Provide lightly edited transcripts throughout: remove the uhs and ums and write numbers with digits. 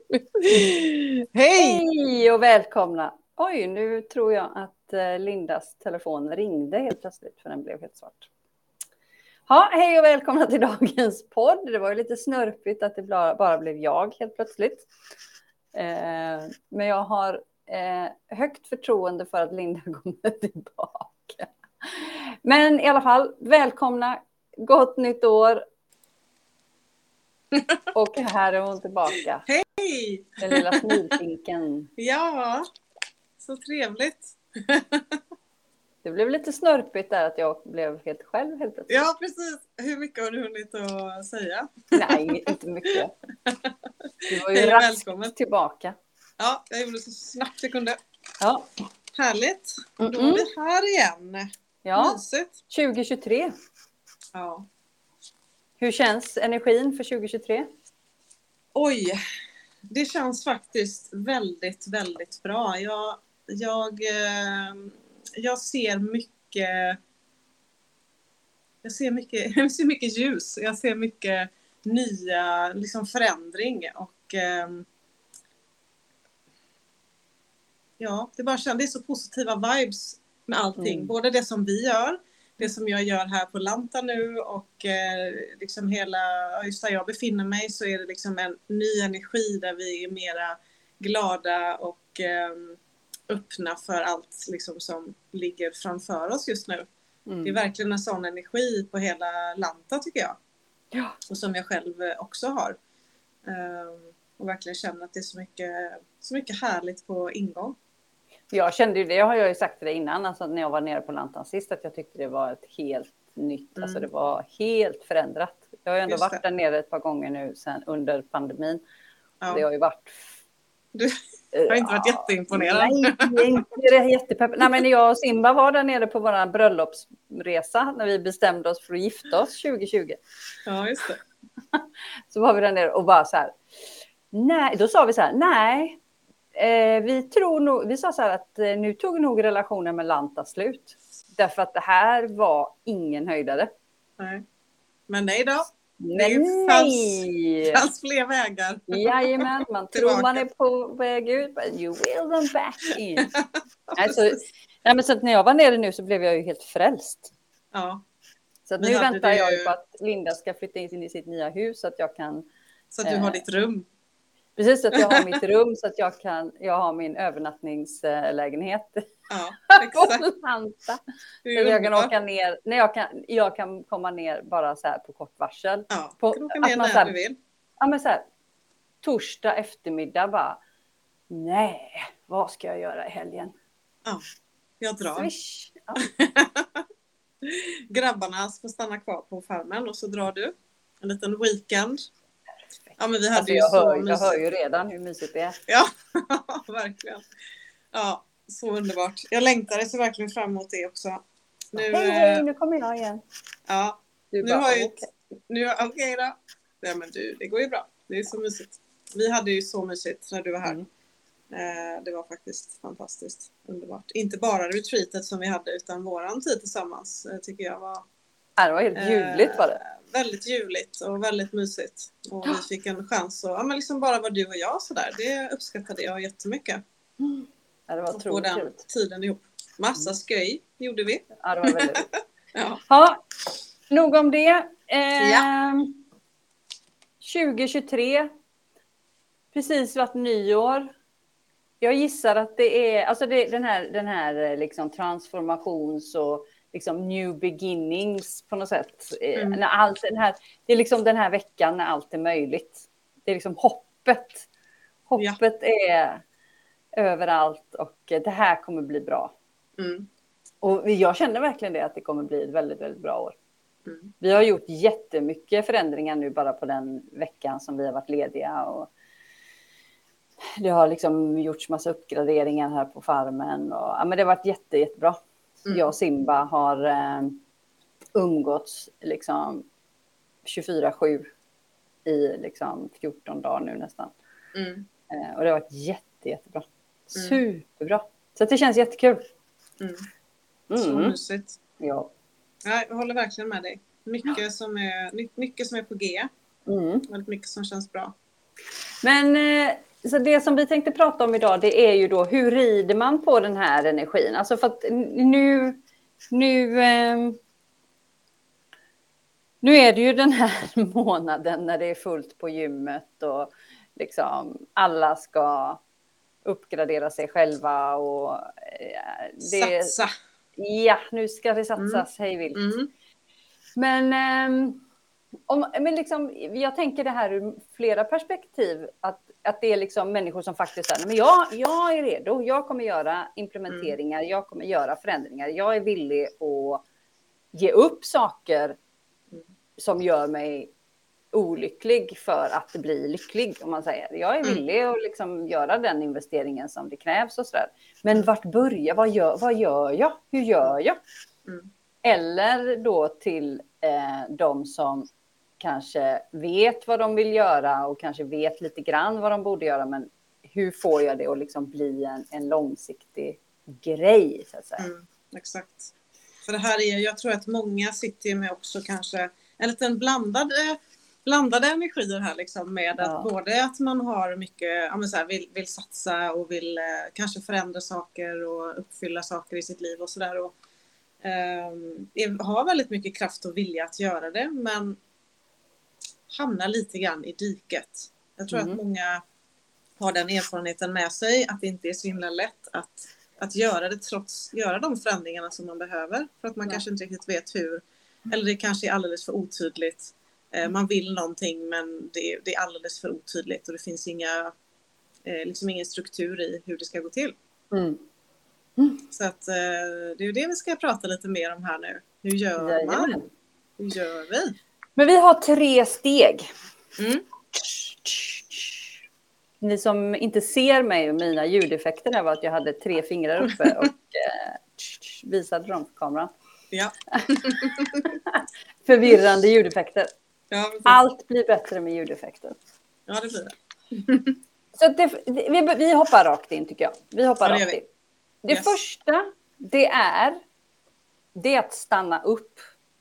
Hej! Hej och välkomna. Oj, nu tror jag att Lindas telefon ringde helt plötsligt för den blev helt svart. Ja, hej och välkomna till dagens podd. Det var ju lite snörpigt att det bara blev jag helt plötsligt. Men jag har högt förtroende för att Linda kommer tillbaka. Men i alla fall, välkomna. Gott nytt år. Och här är hon tillbaka. Hej! Den lilla smilpinken. Ja, så trevligt. Det blev lite snörpigt där att jag blev helt själv helt plötsligt. Ja, precis. Hur mycket har du hunnit att säga? Nej, inte mycket. Du var ju Hej, raskt välkommen tillbaka. Ja, jag gjorde så snabbt jag kunde. Ja. Härligt. Då är vi här igen. Ja, Mysigt. 2023. Ja. Hur känns energin för 2023? Oj, det känns faktiskt väldigt, väldigt bra. Jag ser mycket. Jag ser mycket ljus. Jag ser mycket nya liksom förändring och ja, det är så positiva vibes med allting. Både det som vi gör, det som jag gör här på Lanta nu och liksom just där jag befinner mig så är det liksom en ny energi där vi är mera glada och öppna för allt liksom som ligger framför oss just nu. Det är verkligen en sån energi på hela Lanta tycker jag. Ja. Och som jag själv också har. Och verkligen känner att det är så mycket härligt på ingång. Jag kände ju det, har jag ju sagt till dig innan, alltså när jag var nere på Lantan sist, att jag tyckte det var ett helt nytt, alltså det var helt förändrat. Jag har ju ändå varit där nere ett par gånger nu sen under pandemin. Ja. Det har ju varit... Du har inte varit jätteimponerad. Nej, inte jättepepp. Nej, men jag och Simba var där nere på vår bröllopsresa när vi bestämde oss för att gifta oss 2020. Ja, just det. Så var vi där nere och bara så här, nej, då sa vi så här, nej, vi sa så här att nu tog nog relationen med Lanta slut. Därför att det här var ingen höjdare. Nej. Men nej då. Det fanns fler vägar. Jajamän, man tror man är på väg ut. But you will come back in. Nej, men så att när jag var nere nu så blev jag ju helt frälst. Ja. Så att nu väntar jag ju på att Linda ska flytta in i sitt nya hus så att jag kan... Så att du har ditt rum. Precis, så att jag har mitt rum så att jag har min övernattningslägenhet. Ja, exakt. Så jag kan åka ner, jag kan komma ner bara så här på kort varsel. Ja, du kan åka ner när du vill. Ja, men så här, torsdag eftermiddag bara, nej, vad ska jag göra i helgen? Ja, jag drar. Swish. Ja. Grabbarna får stanna kvar på farmen och så drar du en liten weekend. Ja, men vi hade ju jag hör ju redan hur mysigt det är. Ja, verkligen. Ja, så underbart. Jag längtade så verkligen fram emot det också. Hej, nu kommer jag igen. Ja, okej då. Ja, men det går ju bra. Det är så mysigt. Vi hade ju så mysigt när du var här. Det var faktiskt fantastiskt underbart. Inte bara retreatet som vi hade utan våran tid tillsammans tycker jag var... Det var helt ljuvligt var det. Väldigt ljuvligt och väldigt mysigt. Och vi fick en chans att men liksom bara vara du och jag sådär. Det uppskattade jag jättemycket. Ja, det var otroligt den trevligt. Tiden ihop. Massa skoj gjorde vi. Ja, det var väldigt ja, nog om det. 2023. Precis varit nyår. Jag gissar att det är alltså den här liksom transformations och liksom new beginnings på något sätt. När allt det är liksom den här veckan när allt är möjligt. Det är liksom hoppet. Hoppet är överallt och det här kommer bli bra. Och jag känner verkligen det att det kommer bli ett väldigt, väldigt bra år. Vi har gjort jättemycket förändringar nu bara på den veckan som vi har varit lediga och det har liksom gjorts massa uppgraderingar här på farmen och men det har varit jättebra. Jag och Simba har umgåtts liksom 24/7 i liksom 14 dagar nu nästan. Och det har varit jättebra. Superbra. Så det känns jättekul. Så mysigt. Ja. Jag håller verkligen med dig. Mycket som är på G. Väldigt mycket som känns bra. Men Så det som vi tänkte prata om idag, det är ju då hur rider man på den här energin? Alltså för att nu är det ju den här månaden när det är fullt på gymmet och liksom alla ska uppgradera sig själva och Satsa. Ja, nu ska det satsas hejvilt. Men liksom, jag tänker det här ur flera perspektiv. Att det är liksom människor som faktiskt säger, men jag är redo. Jag kommer göra implementeringar. Jag kommer göra förändringar. Jag är villig att ge upp saker som gör mig olycklig för att bli lycklig, om man säger. Jag är villig att liksom göra den investeringen som det krävs och sådär. Men vart börjar? Vad gör jag? Hur gör jag? Eller då till de som kanske vet vad de vill göra och kanske vet lite grann vad de borde göra, men hur får jag det att liksom bli en långsiktig grej, så att säga. Exakt. För det här är, jag tror att många sitter med också kanske en liten blandade energier här liksom, med att både att man har mycket, vill satsa och vill kanske förändra saker och uppfylla saker i sitt liv och sådär, och har väldigt mycket kraft och vilja att göra det, men hamnar lite grann i diket. Jag tror att många har den erfarenheten med sig, att det inte är så himla lätt att göra det trots göra de förändringarna som man behöver, för att man kanske inte riktigt vet hur, eller det kanske är alldeles för otydligt. Man vill någonting, men det är alldeles för otydligt och det finns ingen struktur i hur det ska gå till. Så att det är ju det vi ska prata lite mer om här nu. Hur gör man? Hur gör vi? Men vi har 3 steg. Ni som inte ser mig och mina ljudeffekter där var att jag hade 3 fingrar uppe och visade dem för kameran. Ja. Förvirrande ljudeffekter. Ja, allt blir bättre med ljudeffekter. Ja, det blir det. Så vi hoppar rakt in, tycker jag. Vi hoppar rakt in. Det första, det är att stanna upp.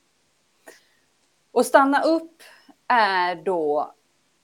Och stanna upp är då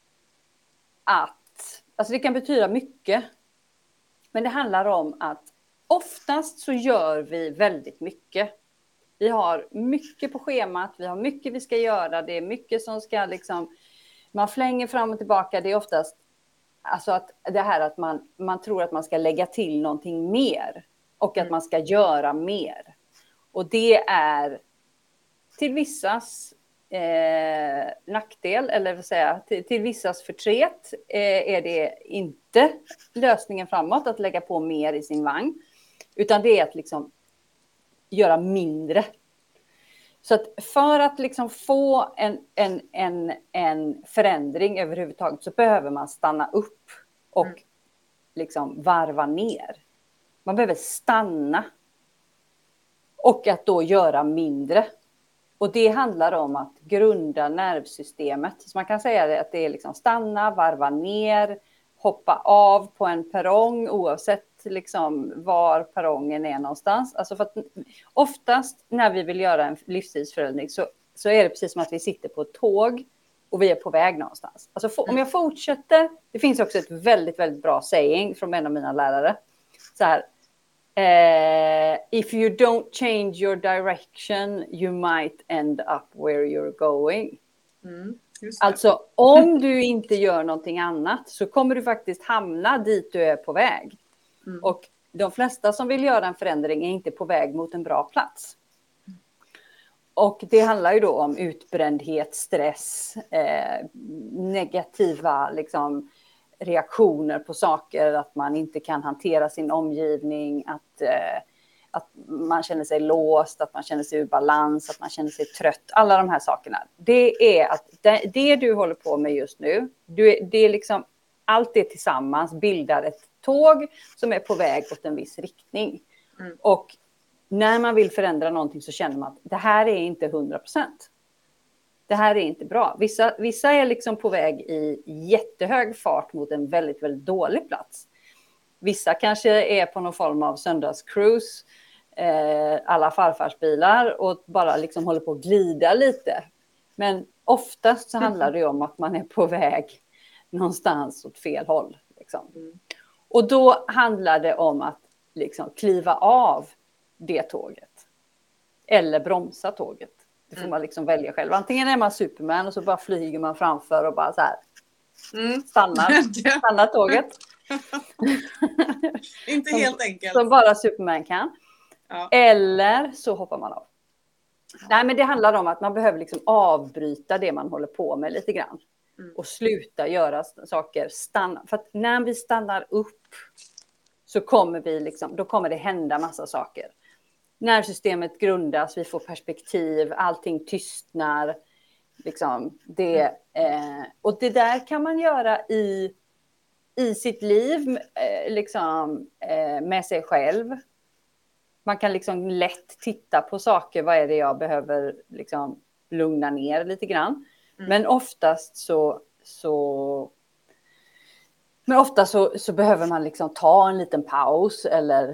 att, alltså det kan betyda mycket. Men det handlar om att oftast så gör vi väldigt mycket. Vi har mycket på schemat, vi har mycket vi ska göra, det är mycket som ska liksom, man flänger fram och tillbaka. Det är oftast alltså att det här att man tror att man ska lägga till någonting mer och att man ska göra mer. Och det är till vissas nackdel, eller vill säga till vissas förtret är det inte lösningen framåt att lägga på mer i sin vagn, utan det är att liksom göra mindre. Så att för att liksom få en förändring överhuvudtaget så behöver man stanna upp och liksom varva ner. Man behöver stanna och att då göra mindre. Och det handlar om att grunda nervsystemet. Så man kan säga att det är liksom stanna, varva ner, hoppa av på en perrong oavsett liksom var perrongen är någonstans. Alltså för att oftast när vi vill göra en livsstilsförändring så är det precis som att vi sitter på ett tåg och vi är på väg någonstans. Alltså om jag fortsätter, det finns också ett väldigt, väldigt bra saying från en av mina lärare. Så här, if you don't change your direction, you might end up where you're going. Alltså om du inte gör någonting annat så kommer du faktiskt hamna dit du är på väg. Och de flesta som vill göra en förändring är inte på väg mot en bra plats. Och det handlar ju då om utbrändhet, stress, negativa liksom reaktioner på saker, att man inte kan hantera sin omgivning, att man känner sig låst, att man känner sig ur balans, att man känner sig trött. Alla de här sakerna. Det är att det du håller på med just nu, det är liksom allt det tillsammans bildar ett tåg som är på väg åt en viss riktning. Och när man vill förändra någonting så känner man att det här är inte 100%. Det här är inte bra. Vissa är liksom på väg i jättehög fart mot en väldigt, väldigt dålig plats. Vissa kanske är på någon form av söndagscruise, alla farfarsbilar, och bara liksom håller på att glida lite. Men oftast så handlar det om att man är på väg någonstans åt fel håll. Liksom. Och då handlar det om att liksom kliva av det tåget. Eller bromsa tåget. Det får man liksom välja själv. Antingen är man Superman och så bara flyger man framför och bara så här stannar tåget. Inte helt enkelt. Som bara Superman kan. Ja. Eller så hoppar man av. Nej, men det handlar om att man behöver liksom avbryta det man håller på med lite grann. Och sluta göra saker. Stanna. För att när vi stannar upp så kommer vi liksom, då kommer det hända massa saker. Nervsystemet grundas, vi får perspektiv, allting tystnar. Liksom, och det där kan man göra i sitt liv liksom, med sig själv. Man kan liksom lätt titta på saker. Vad är det jag behöver liksom lugna ner lite grann. Men oftast så behöver man liksom ta en liten paus eller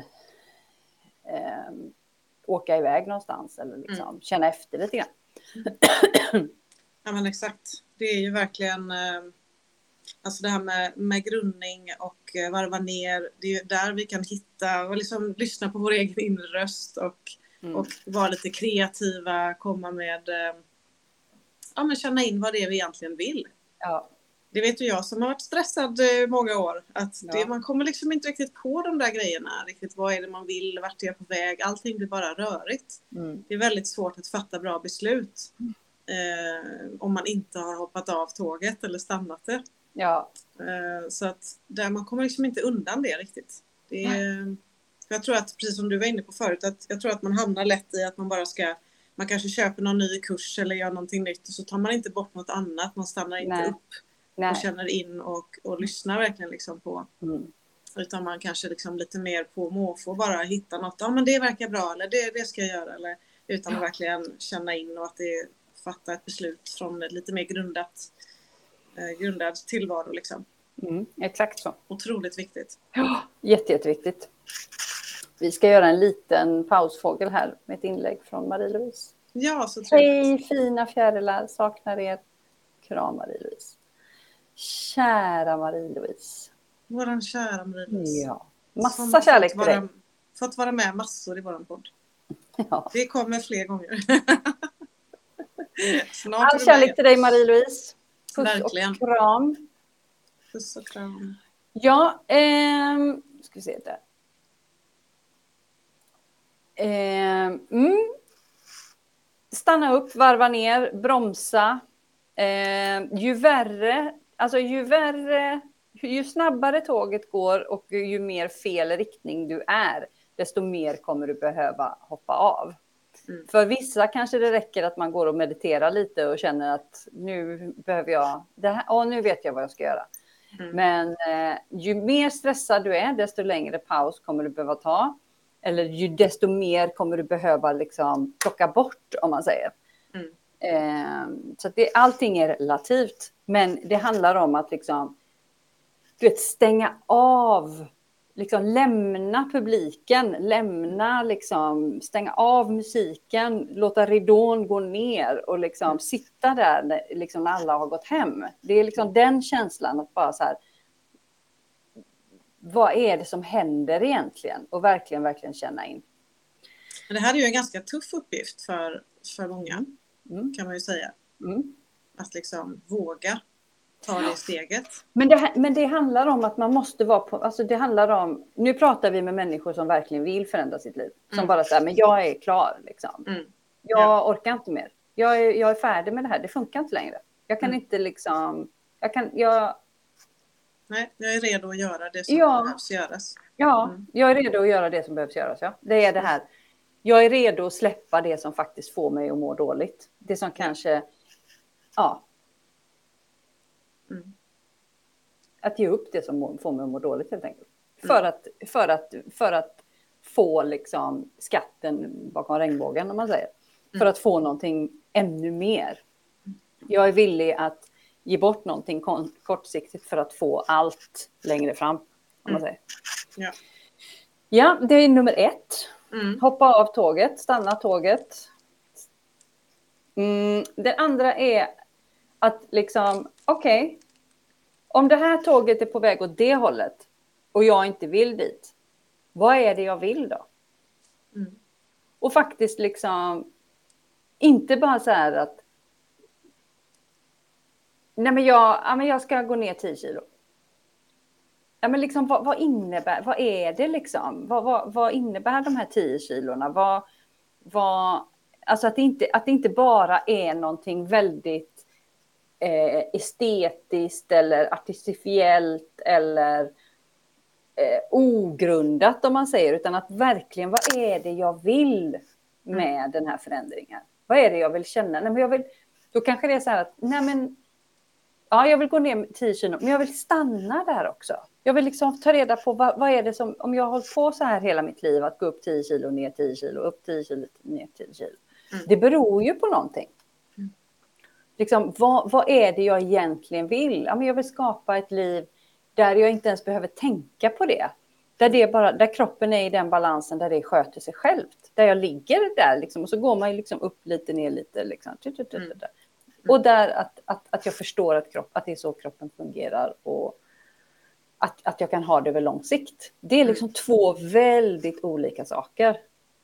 åka iväg någonstans eller liksom känna efter lite grann. Ja, men exakt. Det är ju verkligen alltså det här med grundning och varva ner. Det är ju där vi kan hitta och liksom lyssna på vår egen inre röst och vara lite kreativa, komma med men känna in vad det är vi egentligen vill. Ja. Det vet ju jag som har varit stressad många år. Att man kommer liksom inte riktigt på de där grejerna. Riktigt vad är det man vill, vart är jag på väg. Allting blir bara rörigt. Det är väldigt svårt att fatta bra beslut. Om man inte har hoppat av tåget eller stannat det. Ja. Så att där man kommer liksom inte undan det riktigt. Jag tror att, precis som du var inne på förut, att jag tror att man hamnar lätt i att man bara man kanske köper någon ny kurs eller gör någonting nytt och så tar man inte bort något annat. Man stannar inte upp och känner in och lyssnar verkligen liksom på. Utan man kanske liksom lite mer på måfå bara hitta något. Ja, men det verkar bra eller det ska jag göra. Eller, utan att verkligen känna in och att det fatta ett beslut från lite mer grundad tillvaro liksom. Exakt så. Otroligt viktigt. Ja, jätteviktigt. Vi ska göra en liten pausfågel här med ett inlägg från Marie-Louise. Ja, så trevligt. Hej fina fjärilar, saknar er. Kram Marie-Louise. Kära Marie-Louise. Våran kära Marie-Louise. Ja, massa kärlek till dig. Fått vara med massor i våran podd. Ja. Det kommer fler gånger. All kärlek till dig Marie-Louise. Puss verkligen. Och kram. Puss och kram. Ja, ska vi se där. Stanna upp, varva ner, bromsa. Ju snabbare tåget går och ju mer fel riktning du är, desto mer kommer du behöva hoppa av. För vissa kanske det räcker att man går och mediterar lite och känner att nu behöver jag det här, och nu vet jag vad jag ska göra. Men ju mer stressad du är, desto längre paus kommer du behöva ta. Eller desto mer kommer du behöva liksom plocka bort, om man säger. Så att allting är relativt. Men det handlar om att liksom, stänga av. Liksom, lämna publiken. Stänga av musiken. Låta ridån gå ner. Och liksom sitta där när alla har gått hem. Det är liksom den känslan att bara så här. Vad är det som händer egentligen? Och verkligen känna in. Men det här är ju en ganska tuff uppgift för många. Kan man ju säga. Att liksom våga ta det steget. Men det handlar om att man måste vara på... Alltså det handlar om... Nu pratar vi med människor som verkligen vill förändra sitt liv. Som bara säger, men jag är klar liksom. Jag orkar inte mer. Jag är färdig med det här. Det funkar inte längre. Jag kan inte liksom... Nej, jag är redo att göra det som behövs göras. Ja, jag är redo att göra det som behövs göras. Ja. Det är det här. Jag är redo att släppa det som faktiskt får mig att må dåligt. Det som kanske... Ja. Att ge upp det som får mig att må dåligt helt enkelt. För att få liksom skatten bakom regnbågen, om man säger. För att få någonting ännu mer. Jag är villig att ge bort någonting kortsiktigt för att få allt längre fram, om man säger. Ja, det är nummer 1. Hoppa av tåget, stanna tåget. Det andra är att liksom, okej. Om det här tåget är på väg åt det hållet och jag inte vill dit, vad är det jag vill då? Mm. Och faktiskt liksom inte bara så här att nej men jag ska gå ner 10 kilo. Ja, men liksom, vad innebär, vad är det liksom? Vad innebär de här 10 kilorna? Alltså att det inte bara är någonting väldigt estetiskt eller artificiellt eller ogrundat om man säger, utan att verkligen vad är det jag vill med den här förändringen? Vad är det jag vill känna? Nej, men då kanske det är så här att jag vill gå ner 10 kilo, men jag vill stanna där också. Jag vill liksom ta reda på vad är det som, om jag har hållit på så här hela mitt liv, att gå upp 10 kilo, ner 10 kilo, upp 10 kilo, ner 10 kilo. Det beror ju på någonting. Liksom, vad är det jag egentligen vill? Ja, men jag vill skapa ett liv där jag inte ens behöver tänka på det. Där kroppen är i den balansen där det sköter sig självt. Där jag ligger där liksom, och så går man liksom upp lite, ner lite. Liksom. Och där att jag förstår att det är så kroppen fungerar och att jag kan ha det över lång sikt. Det är liksom två väldigt olika saker.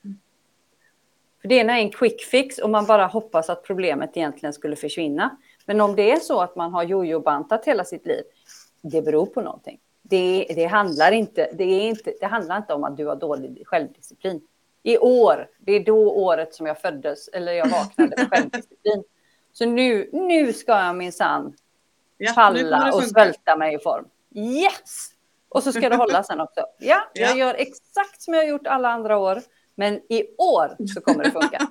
För det ena är en quick fix och man bara hoppas att problemet egentligen skulle försvinna. Men om det är så att man har jojo-bantat hela sitt liv, det beror på någonting. Det handlar inte om att du har dålig självdisciplin. I år, det är då året som jag föddes eller jag vaknade med självdisciplin. Så nu ska jag minsann falla och svälta mig i form. Yes! Och så ska det hålla sen också. Ja, jag gör exakt som jag har gjort alla andra år. Men i år så kommer det funka.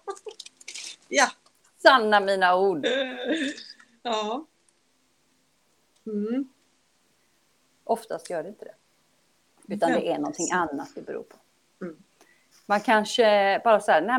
Ja. Sanna mina ord. Ja. Mm. Oftast gör det inte det. Utan det är någonting annat det beror på. Man kanske bara så här,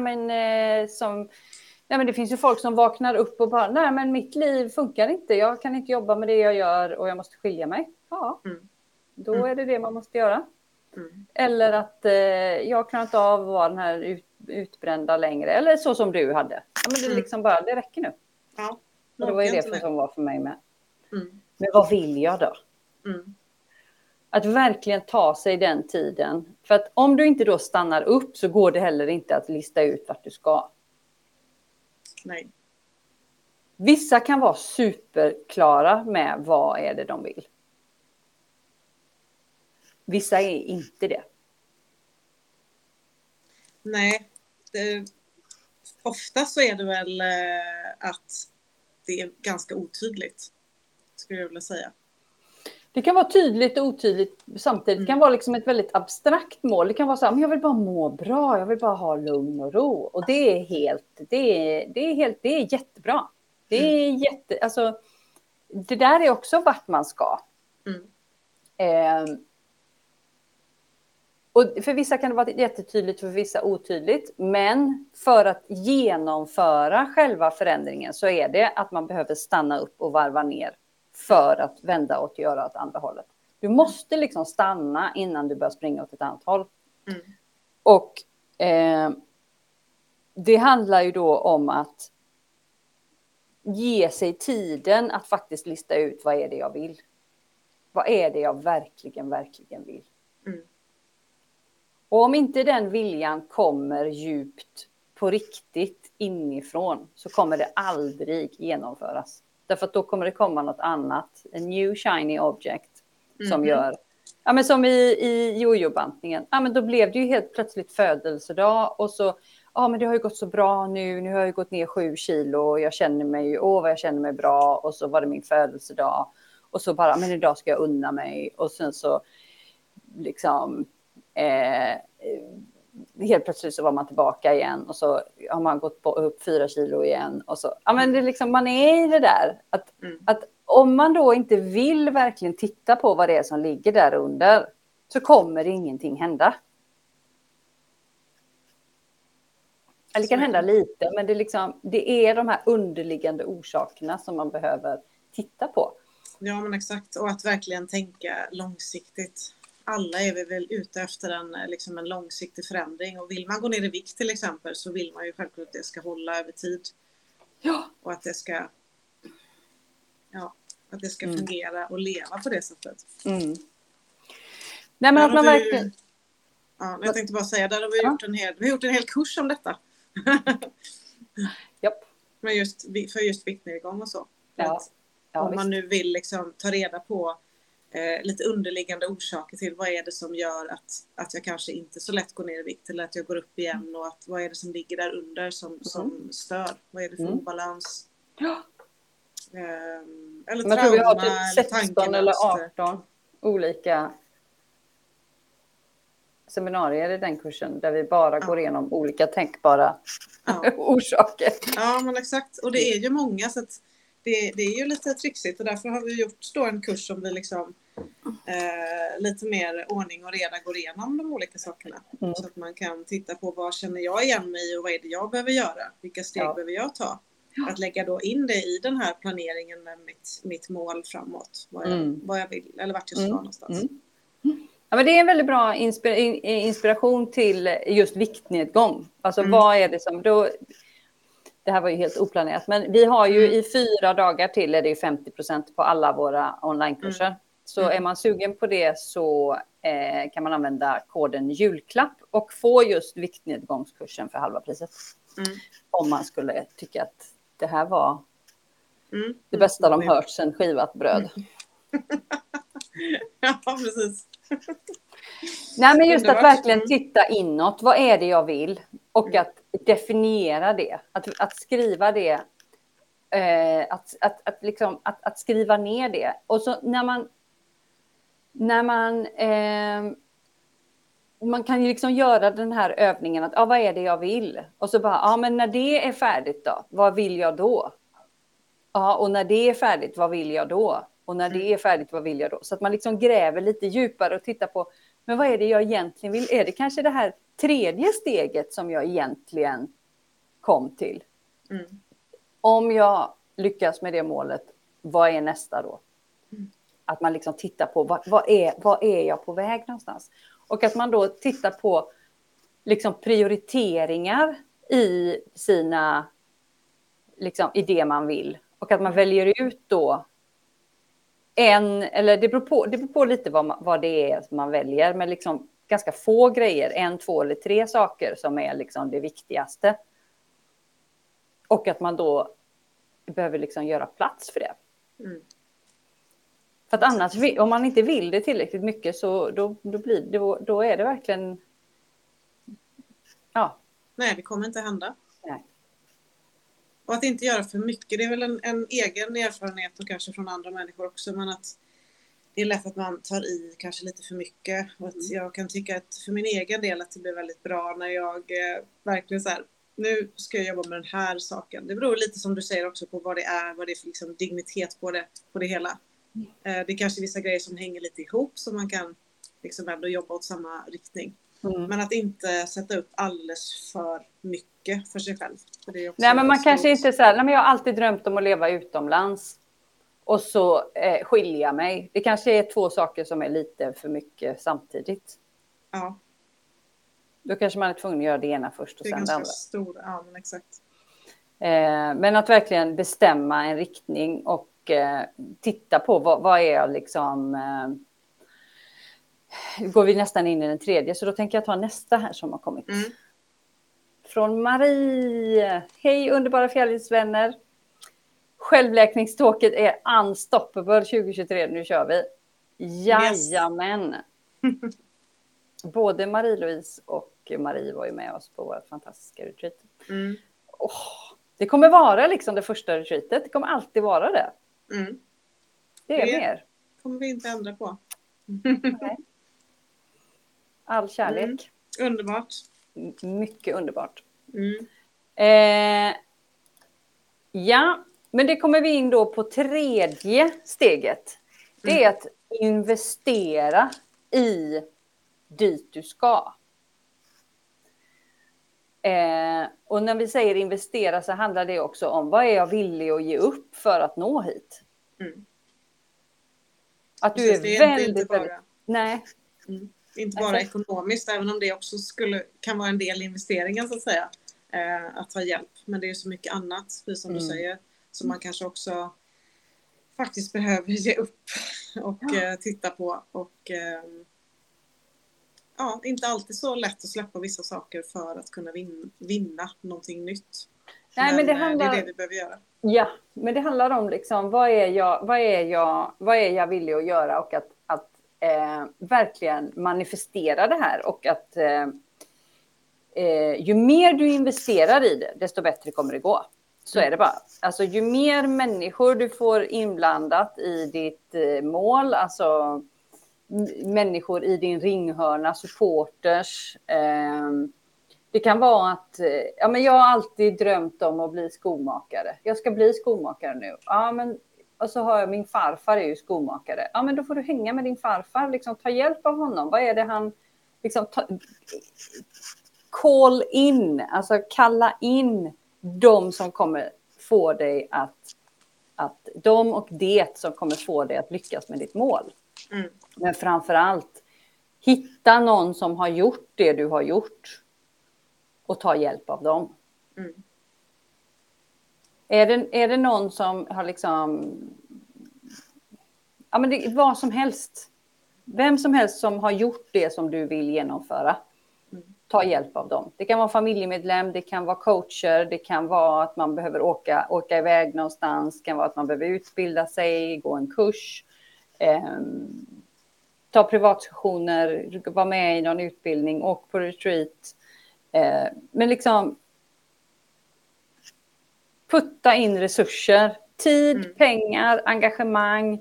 nej men det finns ju folk som vaknar upp och bara, nej men mitt liv funkar inte. Jag kan inte jobba med det jag gör och jag måste skilja mig. Ja, då är det man måste göra. Eller att jag klarar inte av att vara den här utbrända längre. Eller så som du hade. Ja, men det är liksom bara, det räcker nu. Ja. Och det var ju det som var för mig med. Men vad vill jag då? Att verkligen ta sig den tiden. För att om du inte då stannar upp så går det heller inte att lista ut vart du ska. Nej. Vissa kan vara superklara med vad är det de vill. Vissa är inte det. Nej. Ofta så är det väl att det är ganska otydligt. Skulle jag vilja säga. Det kan vara tydligt och otydligt samtidigt. Det kan vara liksom ett väldigt abstrakt mål. Det kan vara så här, men jag vill bara må bra. Jag vill bara ha lugn och ro. Och det är jättebra. Alltså, det där är också vart man ska. Och för vissa kan det vara jättetydligt, för vissa otydligt. Men för att genomföra själva förändringen så är det att man behöver stanna upp och varva ner. För att vända och göra åt andra hållet. Du måste liksom stanna innan du börjar springa åt ett annat håll. Och det handlar ju då om att ge sig tiden att faktiskt lista ut vad är det jag vill. Vad är det jag verkligen, verkligen vill. Och om inte den viljan kommer djupt på riktigt inifrån så kommer det aldrig genomföras. Därför att då kommer det komma något annat. En new shiny object som gör. Ja, men som i jojo-bantningen. Ja, men då blev det ju helt plötsligt födelsedag. Och så, ja men det har ju gått så bra nu. Nu har jag ju gått ner 7 kilo. Och jag känner mig, vad jag känner mig bra. Och så var det min födelsedag. Och så bara, men idag ska jag unna mig. Och sen så liksom helt plötsligt så var man tillbaka igen och så har man gått upp 4 kilo igen och så, ja men det är liksom, man är i det där att om man då inte vill verkligen titta på vad det är som ligger där under så kommer ingenting hända. Det kan hända lite, men det är de här underliggande orsakerna som man behöver titta på. Ja men exakt, och att verkligen tänka långsiktigt. Alla är vi väl ute efter en långsiktig förändring. Och vill man gå ner i vikt till exempel så vill man ju självklart att det ska hålla över tid. Ja. Och att det ska... Ja, Att det ska fungera och leva på det sättet. Nej, men att man verkligen... Ja, jag tänkte bara säga, där har vi gjort en hel kurs om detta. Japp. Men för just viktnedgång och så. Ja. Om man nu vill liksom ta reda på lite underliggande orsaker till vad är det som gör att jag kanske inte så lätt går ner i vikt eller att jag går upp igen, och vad är det som ligger där under som stör? Vad är det för obalans? Ja. Eller jag tror vi har trauma, typ 16 eller 18 olika seminarier i den kursen där vi bara går igenom olika tänkbara orsaker. Ja, men exakt. Och det är ju många, så att det är ju lite trixigt, och därför har vi gjort då en kurs som vi liksom lite mer ordning och reda går igenom de olika sakerna. Så att man kan titta på vad känner jag igen mig i och vad är det jag behöver göra? Vilka steg behöver jag ta? Att lägga då in det i den här planeringen med mitt mål framåt. Vad jag vill, eller vart jag ska någonstans. Ja, men det är en väldigt bra inspiration till just viktnedgång. Alltså vad är det som då... Det här var ju helt oplanerat, men vi har ju i 4 dagar till är det 50% på alla våra onlinekurser. Så är man sugen på det så kan man använda koden julklapp och få just viktnedgångskursen för halva priset. Om man skulle tycka att det här var det bästa de hört sedan skivat bröd. Ja, precis. Nej, men just att verkligen titta inåt. Vad är det jag vill? Och att definiera det. Att skriva det. Att skriva ner det. Och så när man kan ju liksom göra den här övningen att vad är det jag vill? Och så bara, men när det är färdigt då? Vad vill jag då? Ja, och när det är färdigt, vad vill jag då? Och när det är färdigt, vad vill jag då? Så att man liksom gräver lite djupare och tittar på, men vad är det jag egentligen vill? Är det kanske det här 3:e steget som jag egentligen kom till? Om jag lyckas med det målet, vad är nästa då? Att man liksom tittar på, vad är jag på väg någonstans? Och att man då tittar på liksom prioriteringar i sina, liksom, i det man vill. Och att man väljer ut då eller det beror på lite vad det är som man väljer, men liksom ganska få grejer, 1, 2 eller 3 saker som är liksom det viktigaste. Och att man då behöver liksom göra plats för det. För att annars, om man inte vill det tillräckligt mycket, så då är det verkligen... Ja. Nej, det kommer inte hända. Nej. Och att inte göra för mycket, det är väl en egen erfarenhet och kanske från andra människor också, men att det är lätt att man tar i kanske lite för mycket. Och att jag kan tycka att för min egen del att det blir väldigt bra när jag verkligen så här, nu ska jag jobba med den här saken. Det beror lite, som du säger, också på vad det är för liksom dignitet på det hela. Det är kanske vissa grejer som hänger lite ihop, så man kan liksom ändå jobba åt samma riktning. Men att inte sätta upp alldeles för mycket för sig själv. För det är också nej, men man kanske inte så här, nej, men jag har alltid drömt om att leva utomlands. Och så skilja mig. Det kanske är 2 saker som är lite för mycket samtidigt. Ja. Då kanske man är tvungen att göra det ena först och sen det andra. Stor, ja, men exakt. Men att verkligen bestämma en riktning och titta på vad är jag liksom... går vi nästan in i den 3:e, så då tänker jag ta nästa här som har kommit. Från Marie. Hej underbara fjällivsvänner. Självläkningståget är unstoppable 2023. Nu kör vi. Jajamän. Yes. Både Marie-Louise och Marie var ju med oss på vårt fantastiska retreat. Det kommer vara liksom det första retreatet. Det kommer alltid vara det. Det är mer. Kommer vi inte ändra på. Nej. All kärlek. Underbart. Mycket underbart. Ja, men det kommer vi in då på 3:e steget. Det är att investera i dit du ska. Och när vi säger investera så handlar det också om vad är jag villig att ge upp för att nå hit. Att du är väldigt... Nej. Inte bara ekonomiskt, även om det också kan vara en del i investeringen så att säga. Att ha hjälp. Men det är så mycket annat, precis som du säger. Så man kanske också faktiskt behöver ge upp och titta på. Och inte alltid så lätt att släppa vissa saker för att kunna vinna någonting nytt. Nej, men det är det vi behöver göra. Ja, men det handlar om liksom, vad är jag villig att göra, och att verkligen manifestera det här, och att ju mer du investerar i det, desto bättre kommer det gå. Så är det bara. Alltså ju mer människor du får inblandat i ditt mål, alltså människor i din ringhörna, supporters. Det kan vara att men jag har alltid drömt om att bli skomakare. Jag ska bli skomakare nu. Och så har jag min farfar är ju skomakare. Ja, men då får du hänga med din farfar. Liksom, ta hjälp av honom. Vad är det han... Liksom, call in. Alltså kalla in de som kommer få dig att de och det som kommer få dig att lyckas med ditt mål. Mm. Men framför allt hitta någon som har gjort det du har gjort och ta hjälp av dem. Mm. Är det någon som har liksom men det är vad som helst. Vem som helst som har gjort det som du vill genomföra. Ta hjälp av dem. Det kan vara familjemedlem, det kan vara coacher, det kan vara att man behöver åka iväg någonstans, det kan vara att man behöver utbilda sig, gå en kurs, ta privatsessioner, vara med i någon utbildning, åka på retreat. Men liksom putta in resurser, tid, pengar, engagemang,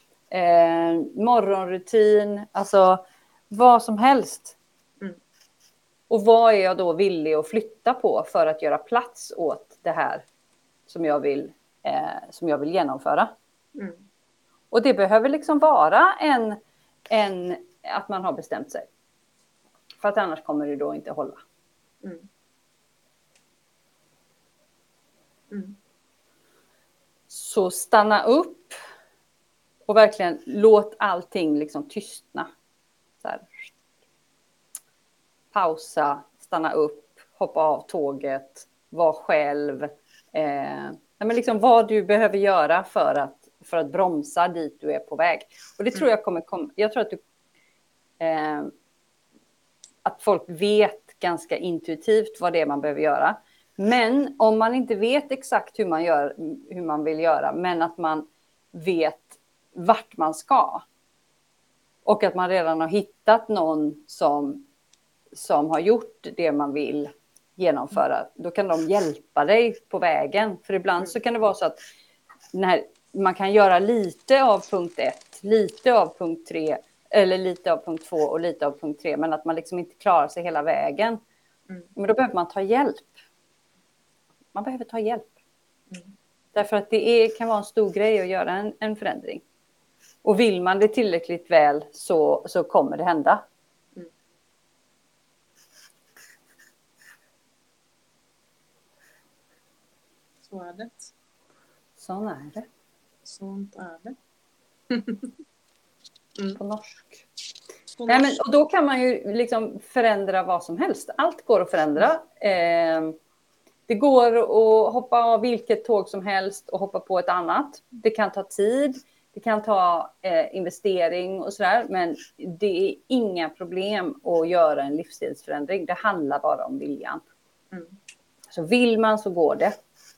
morgonrutin, alltså vad som helst. Och vad är jag då villig att flytta på för att göra plats åt det här som jag vill genomföra. Mm. Och det behöver liksom vara en att man har bestämt sig. För att annars kommer det då inte hålla. Mm. Mm. Så stanna upp och verkligen låt allting liksom tystna. Så här. Pausa, stanna upp, hoppa av tåget, var själv. Men liksom vad du behöver göra för att bromsa dit du är på väg. Och det tror jag jag tror att att folk vet ganska intuitivt vad det är man behöver göra. Men om man inte vet exakt hur man vill göra, men att man vet vart man ska. Och att man redan har hittat någon som har gjort det man vill genomföra, då kan de hjälpa dig på vägen. För ibland så kan det vara så att man kan göra lite av punkt 1, lite av punkt 3, eller lite av punkt 2 och lite av punkt 3, men att man liksom inte klarar sig hela vägen. Men då behöver man ta hjälp. Man behöver ta hjälp. Därför att det kan vara en stor grej att göra en förändring. Och vill man det tillräckligt väl så kommer det hända. Så är det. Sån är det. Sånt är det. På norsk. Nej, men, och då kan man ju liksom förändra vad som helst. Allt går att förändra. Det går att hoppa av vilket tåg som helst och hoppa på ett annat. Det kan ta tid. Det kan ta investering och sådär. Men det är inga problem att göra en livsstilsförändring. Det handlar bara om viljan. Så vill man så går det.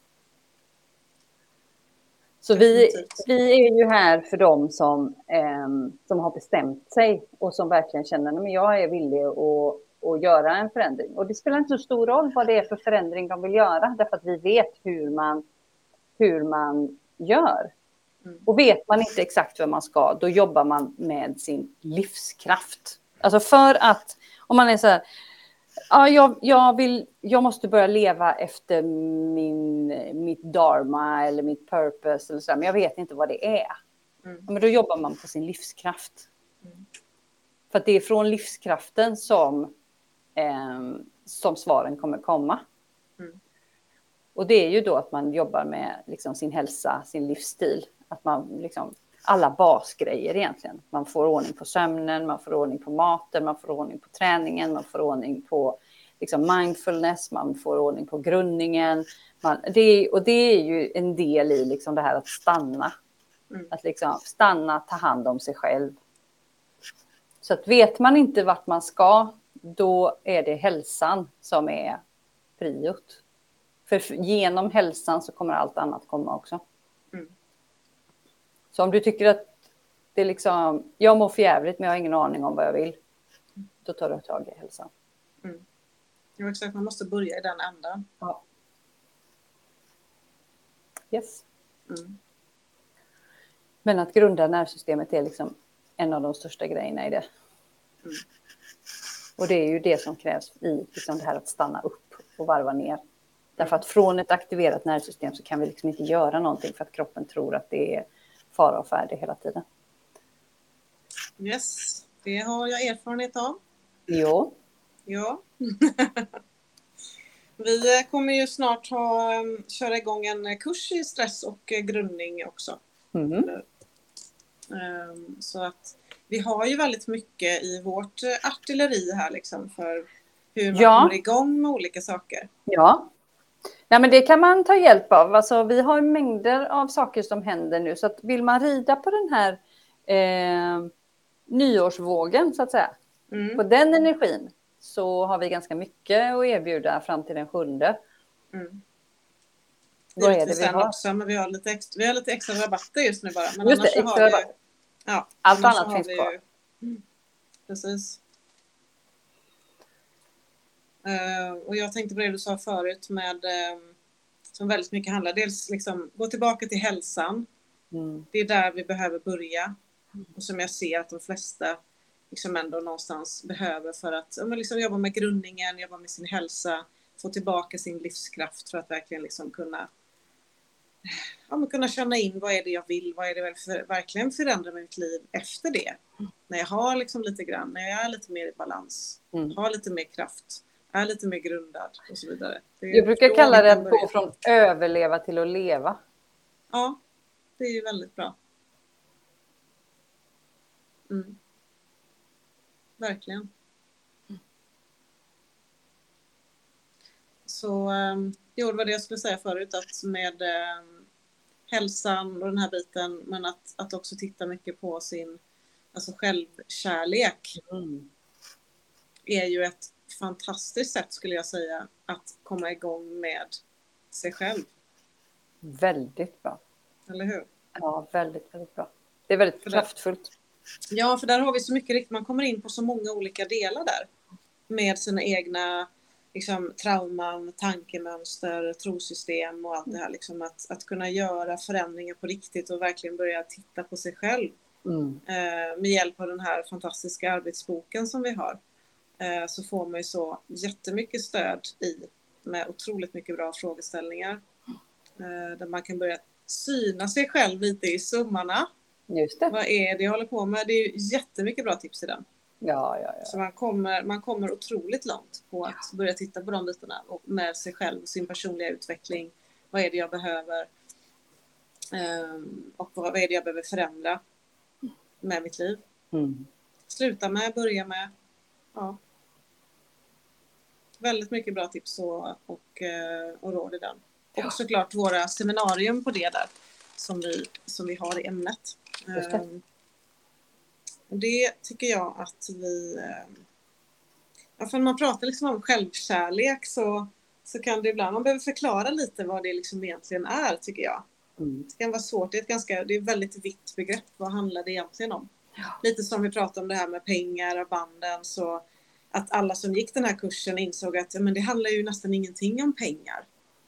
Så vi är ju här för dem som har bestämt sig och som verkligen känner att jag är villig att göra en förändring. Och det spelar inte så stor roll vad det är för förändring de vill göra, därför att vi vet hur man gör. Och vet man inte exakt vad man ska, då jobbar man med sin livskraft. Alltså för att, om man är så här, jag måste börja leva efter mitt dharma eller mitt purpose eller så, men jag vet inte vad det är. Men då jobbar man på sin livskraft. För att det är från livskraften som svaren kommer komma. Och det är ju då att man jobbar med liksom sin hälsa, sin livsstil. Att man liksom, alla basgrejer egentligen. Man får ordning på sömnen, man får ordning på maten, man får ordning på träningen, man får ordning på liksom mindfulness, man får ordning på grundningen. Och det är ju en del i liksom det här att stanna. Att liksom stanna, ta hand om sig själv. Så att vet man inte vart man ska, då är det hälsan som är priot. För genom hälsan så kommer allt annat komma också. Så om du tycker att det är liksom, jag mår för jävligt men jag har ingen aning om vad jag vill, då tar du tag i hälsan. Ja, exakt. Man måste börja i den ändan. Ja. Yes. Men att grunda nervsystemet är liksom en av de största grejerna i det. Och det är ju det som krävs i liksom det här att stanna upp och varva ner. Därför att från ett aktiverat nervsystem så kan vi liksom inte göra någonting för att kroppen tror att det är fara och färdig hela tiden. Yes, det har jag erfarenhet av. Jo. Ja. Vi kommer ju snart köra igång en kurs i stress och grundning också. Så att vi har ju väldigt mycket i vårt artilleri här liksom för hur man kommer igång med olika saker. Ja. Nej, men det kan man ta hjälp av. Alltså, vi har mängder av saker som händer nu. Så att vill man rida på den här nyårsvågen så att säga. På den energin så har vi ganska mycket att erbjuda fram till den 7:e. Vad är det vi har? Också, men vi har lite extra rabatter just nu bara. Men just det, extra rabatter. Ja, allt annat finns kvar. Precis. Och jag tänkte på det du sa förut med som väldigt mycket handlar. Dels liksom gå tillbaka till hälsan. Det är där vi behöver börja. Och som jag ser att de flesta liksom ändå någonstans behöver för att liksom jobba med grundningen, jobba med sin hälsa, få tillbaka sin livskraft för att verkligen liksom kunna känna in vad är det jag vill, vad är det verkligen förändra mitt liv efter det. När jag har liksom lite grann, när jag är lite mer i balans, har lite mer kraft, är lite mer grundad och så vidare. Jag brukar kalla det att gå från överleva till att leva. Ja, det är ju väldigt bra. Verkligen. Så det var det jag skulle säga förut, att med hälsan och den här biten, men att också titta mycket på sin självkärlek är ju ett fantastiskt sätt skulle jag säga att komma igång med sig själv. Väldigt bra. Eller hur? Ja, väldigt, väldigt bra. Det är väldigt kraftfullt. Ja, för där har vi så mycket riktigt. Man kommer in på så många olika delar där. Med sina egna liksom, trauman, tankemönster, trosystem och allt det här. Liksom, att kunna göra förändringar på riktigt och verkligen börja titta på sig själv. Med hjälp av den här fantastiska arbetsboken som vi har. Så får man ju så jättemycket stöd med otroligt mycket bra frågeställningar. Där man kan börja syna sig själv lite i summarna. Just det. Vad är det jag håller på med? Det är ju jättemycket bra tips i den. Ja. Så man kommer otroligt långt på att börja titta på de bitarna och med sig själv, sin personliga utveckling. Vad är det jag behöver? Och vad är det jag behöver förändra med mitt liv? Sluta med, börja med. Ja. Väldigt mycket bra tips och råd i den. Och såklart våra seminarium på det där som vi har i ämnet. Det tycker jag att vi... för när man pratar liksom om självkärlek så kan det ibland... Man behöver förklara lite vad det liksom egentligen är, tycker jag. Det kan vara svårt. Det är ett väldigt vitt begrepp. Vad handlar det egentligen om? Lite som vi pratade om det här med pengar och banden. Så att alla som gick den här kursen insåg att men det handlar ju nästan ingenting om pengar.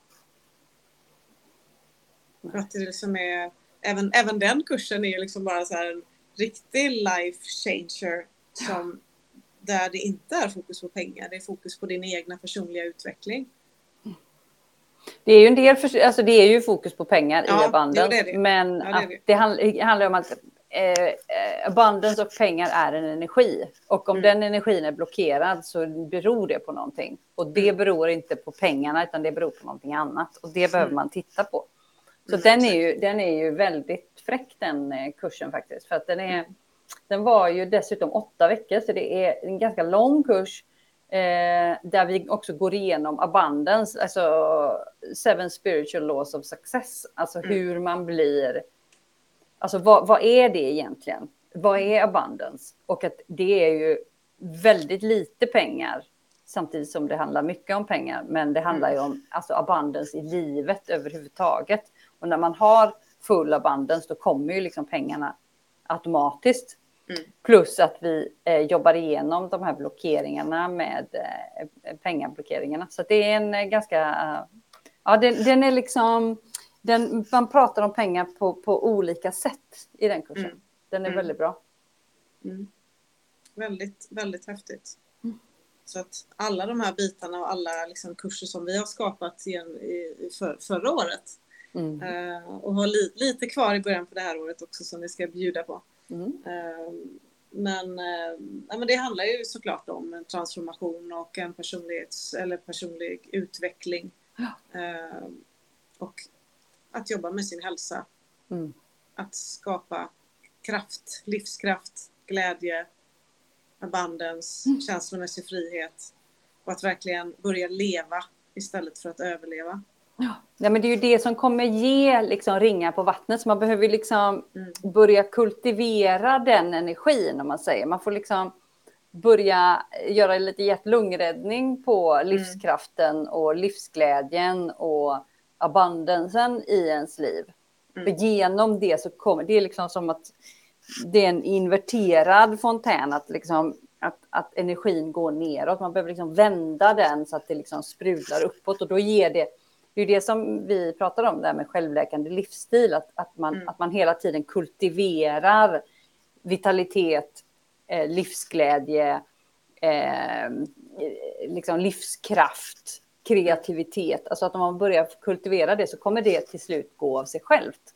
För att det liksom är... Även den kursen är liksom bara så här en riktig life changer där det inte är fokus på pengar. Det är fokus på din egna personliga utveckling. Det är ju en del, det är ju fokus på pengar i abundance. Det. Men det handlar om att abundance och pengar är en energi. Och om den energin är blockerad så beror det på någonting. Och det beror inte på pengarna utan det beror på någonting annat. Och det behöver man titta på. Så den är ju väldigt fräck den kursen faktiskt. För att den var ju dessutom 8 veckor. Så det är en ganska lång kurs. Där vi också går igenom abundance. Alltså 7 spiritual laws of success. Alltså hur man blir Alltså vad är det egentligen? Vad är abundance? Och att det är ju väldigt lite pengar samtidigt som det handlar mycket om pengar. Men det handlar ju om alltså abundance i livet överhuvudtaget. Och när man har full abundance då kommer ju liksom pengarna automatiskt. Plus att vi jobbar igenom de här blockeringarna med pengablockeringarna. Så det är en ganska... ja, den är liksom... man pratar om pengar på olika sätt i den kursen. Den är väldigt bra. Väldigt, väldigt häftigt. Så att alla de här bitarna och alla liksom kurser som vi har skapat förra året. Och har lite kvar i början på det här året också som vi ska bjuda på. Men det handlar ju såklart om en transformation och en personlig utveckling. Och att jobba med sin hälsa. Att skapa kraft, livskraft, glädje, abundance, känslomässig frihet. Och att verkligen börja leva istället för att överleva. Ja, men det är ju det som kommer ge liksom ringar på vattnet. Så man behöver liksom börja kultivera den energin om man säger. Man får liksom börja göra lite hjärt-lungräddning på livskraften och livsglädjen och abundansen i ens liv. För genom det så kommer det är liksom som att det är en inverterad fontän att energin går neråt. Man behöver liksom vända den så att det liksom sprudlar uppåt och då ger det är det som vi pratar om där med självläkande livsstil att man hela tiden kultiverar vitalitet, livsglädje, liksom livskraft, kreativitet. Alltså att om man börjar kultivera det så kommer det till slut gå av sig självt.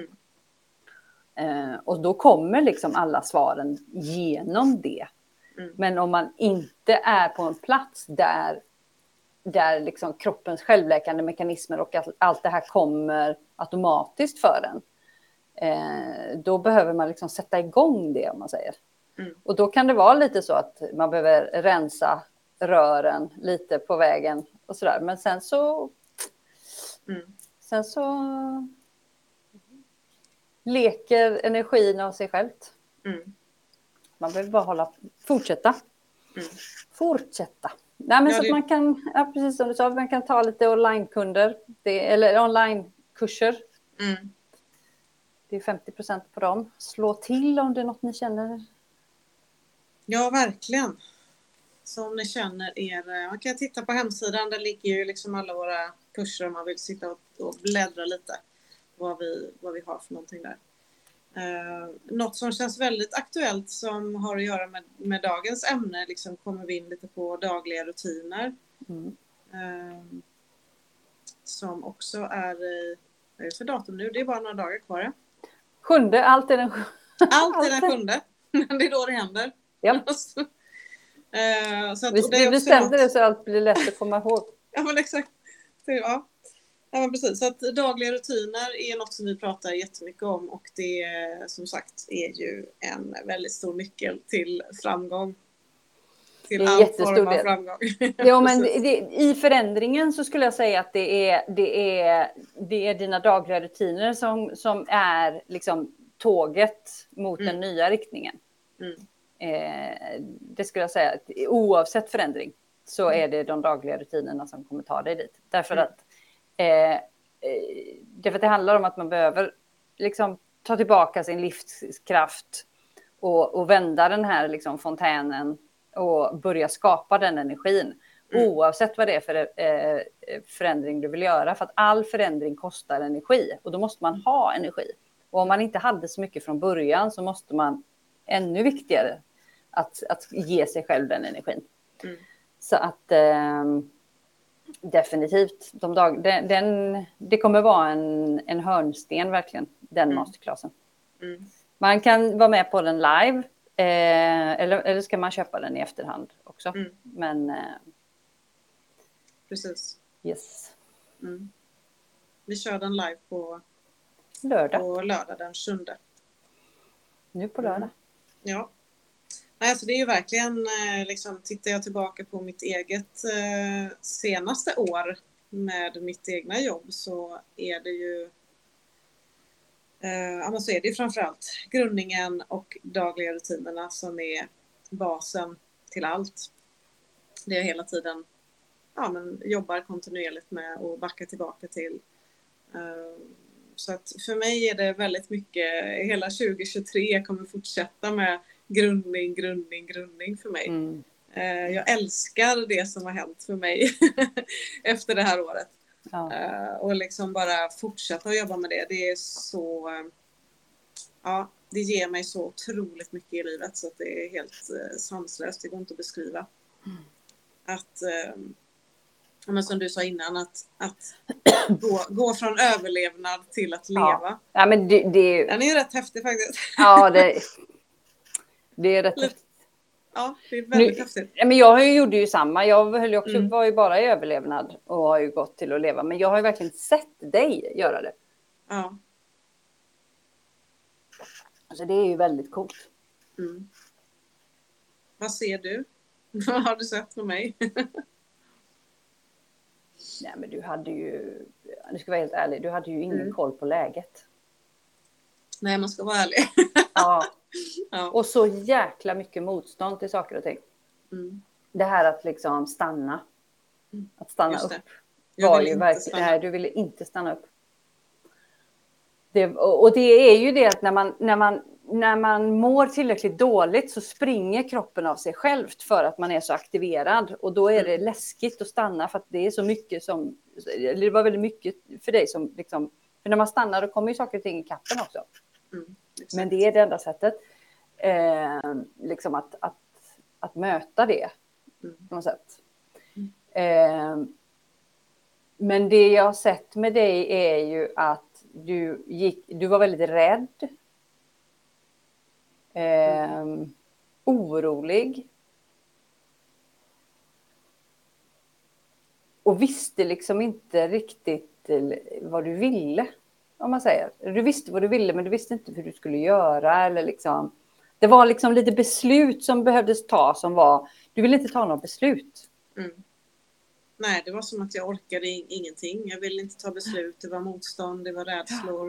Och då kommer liksom alla svaren genom det. Men om man inte är på en plats där liksom kroppens självläkande mekanismer och allt det här kommer automatiskt för en. Då behöver man liksom sätta igång det om man säger. Och då kan det vara lite så att man behöver rensa rören lite på vägen och sådär. Men sen så leker energin av sig självt. Man behöver bara fortsätta. Fortsätta. Nej, men så att man kan, precis som du sa, man kan ta lite onlinekunder eller onlinekurser. Det är 50% på dem. Slå till om det är något ni känner. Ja, verkligen. Så om ni känner er, man kan titta på hemsidan, där ligger ju liksom alla våra kurser om man vill sitta och bläddra lite vad vi har för någonting där. Något som känns väldigt aktuellt som har att göra med dagens ämne liksom kommer vi in lite på dagliga rutiner. Som också är för datum nu, det är bara några dagar kvar. 7, allt är den 7. Allt är den 7, men det är då det händer. Ja. Så att, vi bestämde det så allt blir lätt att komma ihåg. Ja, men exakt. Ja, men precis. Så att dagliga rutiner är något som vi pratar jättemycket om och det som sagt är ju en väldigt stor nyckel till framgång. Till all form av framgång. Ja, men i förändringen så skulle jag säga att det är dina dagliga rutiner som är liksom tåget mot den nya riktningen. Det skulle jag säga att oavsett förändring så är det de dagliga rutinerna som kommer ta dig dit. Därför att det handlar om att man behöver liksom ta tillbaka sin livskraft och vända den här liksom fontänen och börja skapa den energin. Oavsett vad det är för förändring du vill göra. För att all förändring kostar energi och då måste man ha energi. Och om man inte hade så mycket från början så måste man ännu viktigare att ge sig själv den energin. Så att definitivt det kommer vara en hörnsten verkligen, den masterclassen. Man kan vara med på den live eller ska man köpa den i efterhand också. Men precis. Yes. Vi kör den live på lördag den 7. Nu på lördag. Ja. Alltså det är ju verkligen, liksom, tittar jag tillbaka på mitt eget senaste år med mitt egna jobb så är det ju ja, men så är det ju framförallt grundningen och dagliga rutinerna som är basen till allt. Det jag hela tiden jobbar kontinuerligt med och backar tillbaka till. Så att för mig är det väldigt mycket, hela 2023 kommer fortsätta med grundning för mig. Jag älskar det som har hänt för mig efter det här året. Ja. Och liksom bara fortsätta att jobba med det. Det är så, det ger mig så otroligt mycket i livet så att det är helt sanslöst, det går inte att beskriva. Att men som du sa innan, att gå från överlevnad till att leva. Ja, men den är ju rätt häftig faktiskt. Ja, det är rätt häftigt. Ja, det är väldigt häftigt. Men jag gjorde ju samma. Jag var ju bara i överlevnad och har ju gått till att leva. Men jag har ju verkligen sett dig göra det. Ja. Alltså det är ju väldigt coolt. Vad ser du? Vad har du sett med mig? Nej, men du hade ju, du ska vara helt ärlig, du hade ju ingen koll på läget. Nej, man ska vara ärlig. Ja. Och så jäkla mycket motstånd till saker och ting. Det här att liksom stanna. Att stanna upp. Var ju verkligen, nej, du ville inte stanna upp. Och det är ju det att när man mår tillräckligt dåligt så springer kroppen av sig självt för att man är så aktiverad. Och då är det läskigt att stanna för att det är så mycket som, det var väldigt mycket för dig som liksom, för när man stannar då kommer ju saker och ting i kappen också. Men det är det enda sättet liksom att möta det på något sätt. Men det jag har sett med dig är ju att du var väldigt rädd. Orolig. Och visste liksom inte riktigt vad du ville. Om man säger. Du visste vad du ville men du visste inte hur du skulle göra. Eller liksom. Det var liksom lite beslut som behövdes ta som var. Du ville inte ta något beslut. Nej, det var som att jag orkade ingenting. Jag ville inte ta beslut. Det var motstånd, det var rädslor.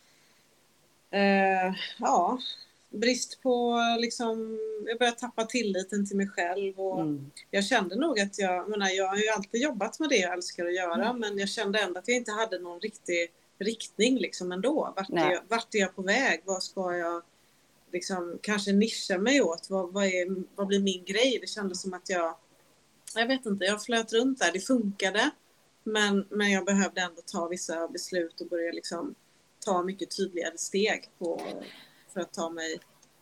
Brist på liksom, jag började tappa tilliten till mig själv och jag kände nog att jag har ju alltid jobbat med det jag älskar att göra men jag kände ändå att jag inte hade någon riktig riktning liksom ändå. Vart är jag på väg? Vad ska jag liksom kanske nischa mig åt? Vad blir min grej? Det kändes som att jag vet inte, jag flöt runt där. Det funkade men jag behövde ändå ta vissa beslut och börja liksom ta mycket tydligare steg för att ta mig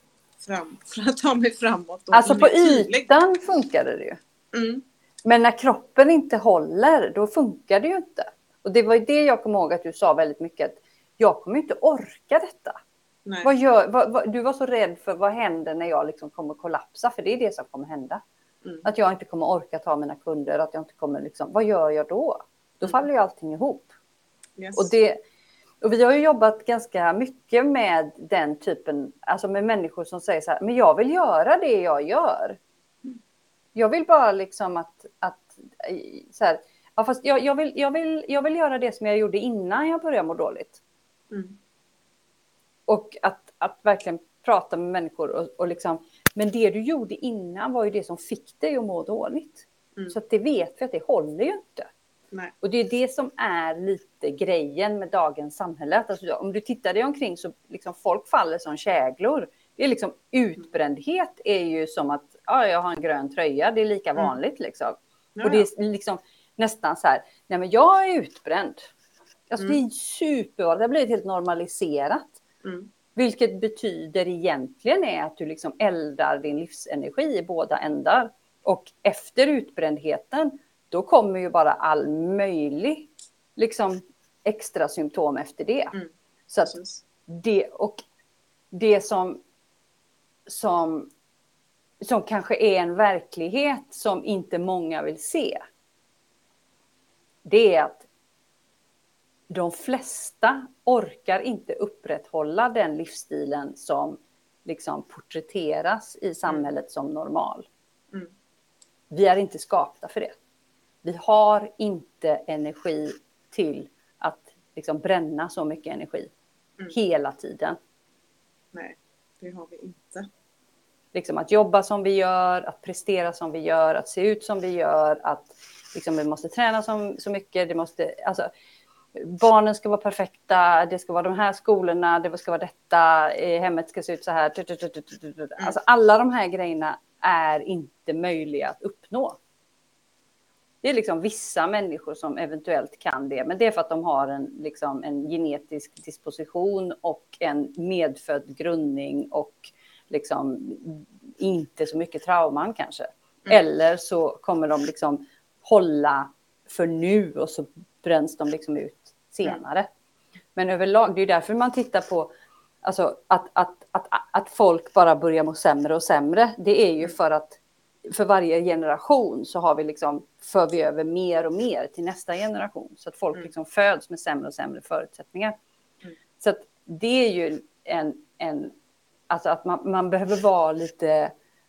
framåt. Alltså på ytan funkade det ju. Men när kroppen inte håller, då funkar det ju inte. Och det var ju det jag kom ihåg att du sa väldigt mycket. Att jag kommer inte orka detta. Nej. Du var så rädd för vad händer när jag liksom kommer kollapsa. För det är det som kommer hända. Att jag inte kommer orka ta mina kunder. Att jag inte kommer liksom, vad gör jag då? Då faller ju allting ihop. Yes. Och vi har ju jobbat ganska mycket med den typen, alltså med människor som säger så här, men jag vill göra det jag gör. Jag vill bara liksom att så här, ja, fast jag vill göra det som jag gjorde innan jag började må dåligt. Och att verkligen prata med människor och liksom, men det du gjorde innan var ju det som fick dig att må dåligt. Så att det vet vi att det håller ju inte. Nej. Och det är det som är lite grejen med dagens samhälle. Alltså, om du tittar dig omkring så liksom folk faller som käglor. Det är liksom utbrändhet är ju som att jag har en grön tröja. Det är lika vanligt liksom. Och det är liksom nästan så här, nej men jag är utbränd. Alltså det är supervanligt. Det har blivit helt normaliserat. Vilket betyder egentligen är att du liksom eldar din livsenergi i båda ändar. Och efter utbrändheten då kommer ju bara all möjlig liksom extra symptom efter det. Så att det som kanske är en verklighet som inte många vill se. Det är att de flesta orkar inte upprätthålla den livsstilen som liksom porträtteras i samhället som normal. Vi är inte skapta för det. Vi har inte energi till att liksom bränna så mycket energi. hela tiden. Nej, det har vi inte. Liksom att jobba som vi gör, att prestera som vi gör, att se ut som vi gör, att liksom vi måste träna så mycket, det måste, alltså, barnen ska vara perfekta, det ska vara de här skolorna, det ska vara detta, hemmet ska se ut så här. Alltså alla de här grejerna är inte möjliga att uppnå. Det är liksom vissa människor som eventuellt kan det, men det är för att de har en genetisk disposition och en medfödd grundning och liksom inte så mycket trauman kanske. Eller så kommer de liksom hålla för nu och så bränns de liksom ut senare. Men överlag, det är därför man tittar på alltså, att folk bara börjar må sämre och sämre. Det är ju för att för varje generation så har vi liksom, för vi över mer och mer till nästa generation. Så att folk liksom föds med sämre och sämre förutsättningar. Så att det är ju alltså att man behöver vara lite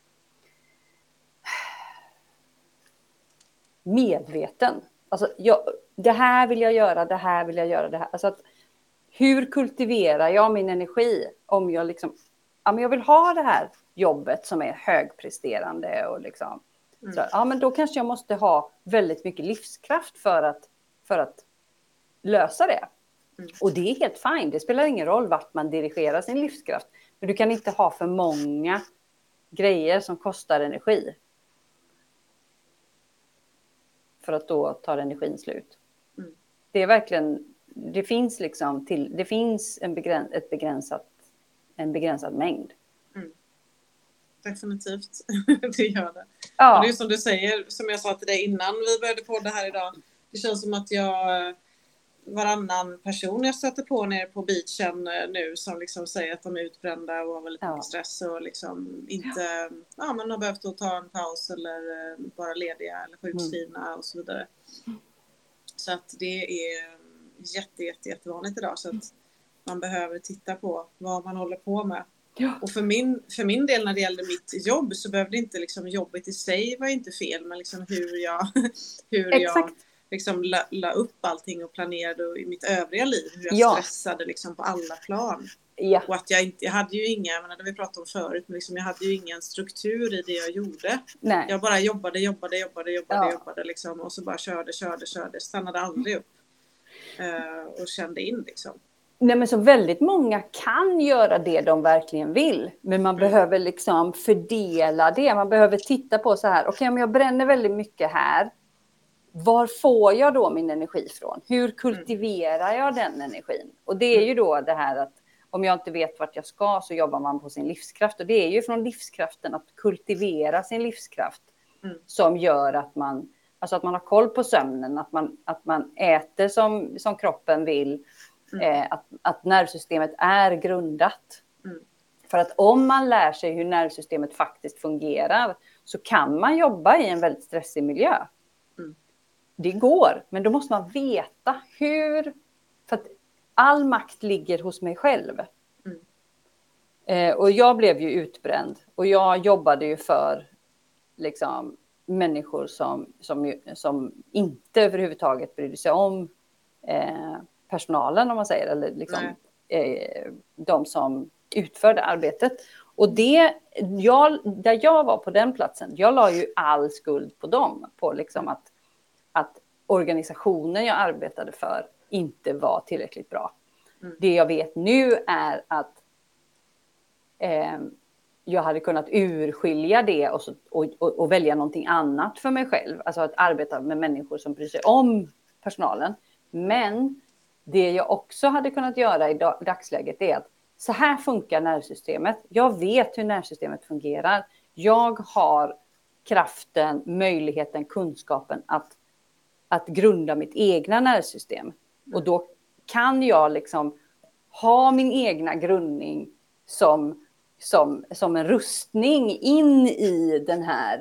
medveten. Alltså det här vill jag göra, det här vill jag göra, det här. Alltså att, hur kultiverar jag min energi om jag liksom, ja men jag vill ha det här jobbet som är högpresterande och liksom, så, ja men då kanske jag måste ha väldigt mycket livskraft för att lösa det. Och det är helt fint, det spelar ingen roll vart man dirigerar sin livskraft. Men du kan inte ha för många grejer som kostar energi. För att då tar energin slut. Det är verkligen, det finns liksom det finns en begränsad mängd. Definitivt, det gör det. Ja. Och det är som du säger, som jag sa till dig innan vi började på det här idag. Det känns som att varannan person jag stöter på nere på beachen nu som liksom säger att de är utbrända och har väldigt mycket stress och liksom inte man har behövt att ta en paus eller vara lediga eller sjukskrivna och så vidare. Så att det är jättevanligt idag, så att man behöver titta på vad man håller på med. Ja. Och för min del när det gällde mitt jobb så behövde inte liksom jobbet i sig var inte fel, men liksom hur jag liksom la upp allting och planerade i mitt övriga liv, hur jag stressade liksom på alla plan. Ja. Och att jag hade ju inga, men det vi pratade om förut, men liksom jag hade ju ingen struktur i det jag gjorde. Nej. Jag bara jobbade liksom, och så bara körde, stannade aldrig upp och kände in liksom. Nej, men så väldigt många kan göra det de verkligen vill. Men man behöver liksom fördela det. Man behöver titta på så här. Okej, om jag bränner väldigt mycket här. Var får jag då min energi från? Hur kultiverar jag den energin? Och det är ju då det här att om jag inte vet vart jag ska så jobbar man på sin livskraft. Och det är ju från livskraften att kultivera sin livskraft. Som gör att man har koll på sömnen. Att man äter som kroppen vill. Att nervsystemet är grundat. För att om man lär sig hur nervsystemet faktiskt fungerar så kan man jobba i en väldigt stressig miljö. Det går, men då måste man veta hur. För att all makt ligger hos mig själv. Och jag blev ju utbränd. Och jag jobbade ju för liksom, människor som inte överhuvudtaget brydde sig om personalen, om man säger, eller liksom, de som utförde arbetet. Och där jag var på den platsen, jag la ju all skuld på dem, på liksom att organisationen jag arbetade för inte var tillräckligt bra. Det jag vet nu är att jag hade kunnat urskilja det och välja någonting annat för mig själv. Alltså att arbeta med människor som bryr sig om personalen. Men det jag också hade kunnat göra i dagsläget är att så här funkar nervsystemet. Jag vet hur nervsystemet fungerar. Jag har kraften, möjligheten, kunskapen att grunda mitt egna nervsystem. Och då kan jag liksom ha min egna grundning som en rustning in i den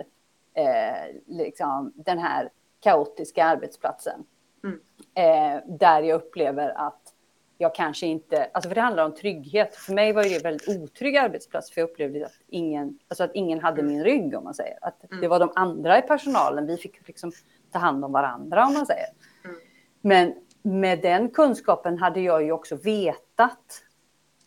här kaotiska arbetsplatsen. Där jag upplever att jag kanske inte, alltså för det handlar om trygghet. För mig var det en väldigt otrygg arbetsplats, för jag upplevde att ingen hade min rygg, om man säger. Att det var de andra i personalen, vi fick liksom ta hand om varandra, om man säger. Men med den kunskapen hade jag ju också vetat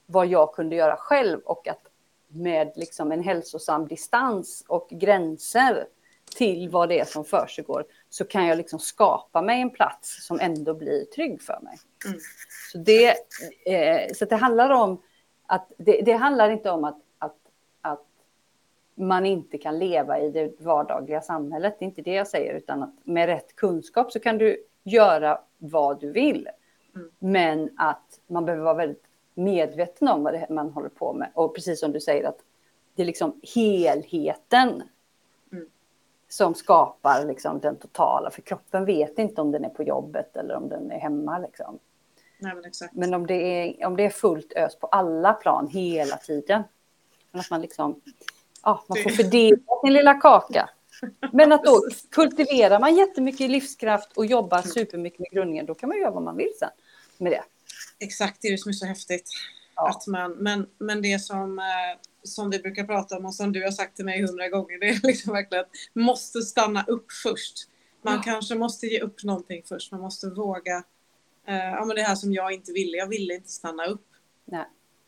vad jag kunde göra själv, och att med liksom en hälsosam distans och gränser till vad det är som försiggår, så kan jag liksom skapa mig en plats som ändå blir trygg för mig. Så det handlar om att det handlar inte om att man inte kan leva i det vardagliga samhället. Det är inte det jag säger, utan att med rätt kunskap så kan du göra vad du vill. Men att man behöver vara väldigt medveten om vad det är man håller på med. Och precis som du säger, att det är liksom helheten som skapar liksom den totala. För kroppen vet inte om den är på jobbet eller om den är hemma. Liksom. Nej, men exakt. Men om det är fullt ös på alla plan hela tiden. Att man liksom, man får fördela sin lilla kaka. Men att då kultiverar man jättemycket livskraft och jobbar supermycket med grundningen, då kan man göra vad man vill sen med det. Exakt, det är det som är så häftigt. Ja. Att men det som vi brukar prata om och som du har sagt till mig 100 gånger, det är liksom verkligen att man måste stanna upp först. Man kanske måste ge upp någonting först. Man måste våga. Men det här som jag inte ville. Jag ville inte stanna upp. Nej.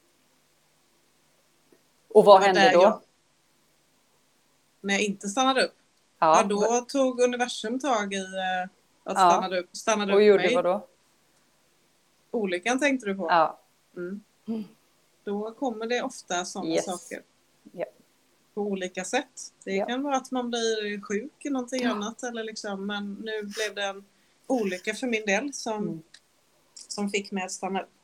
Och vad hände då? När jag inte stannade upp. Ja, då tog universum tag i att stannade upp och gjorde mig. vad då? Olyckan tänkte du på? Ja. Då kommer det ofta sådana saker. Ja. På olika sätt. Det kan vara att man blir sjuk i någonting annat. Eller liksom, men nu blev det en olycka för min del som fick mig att stanna upp.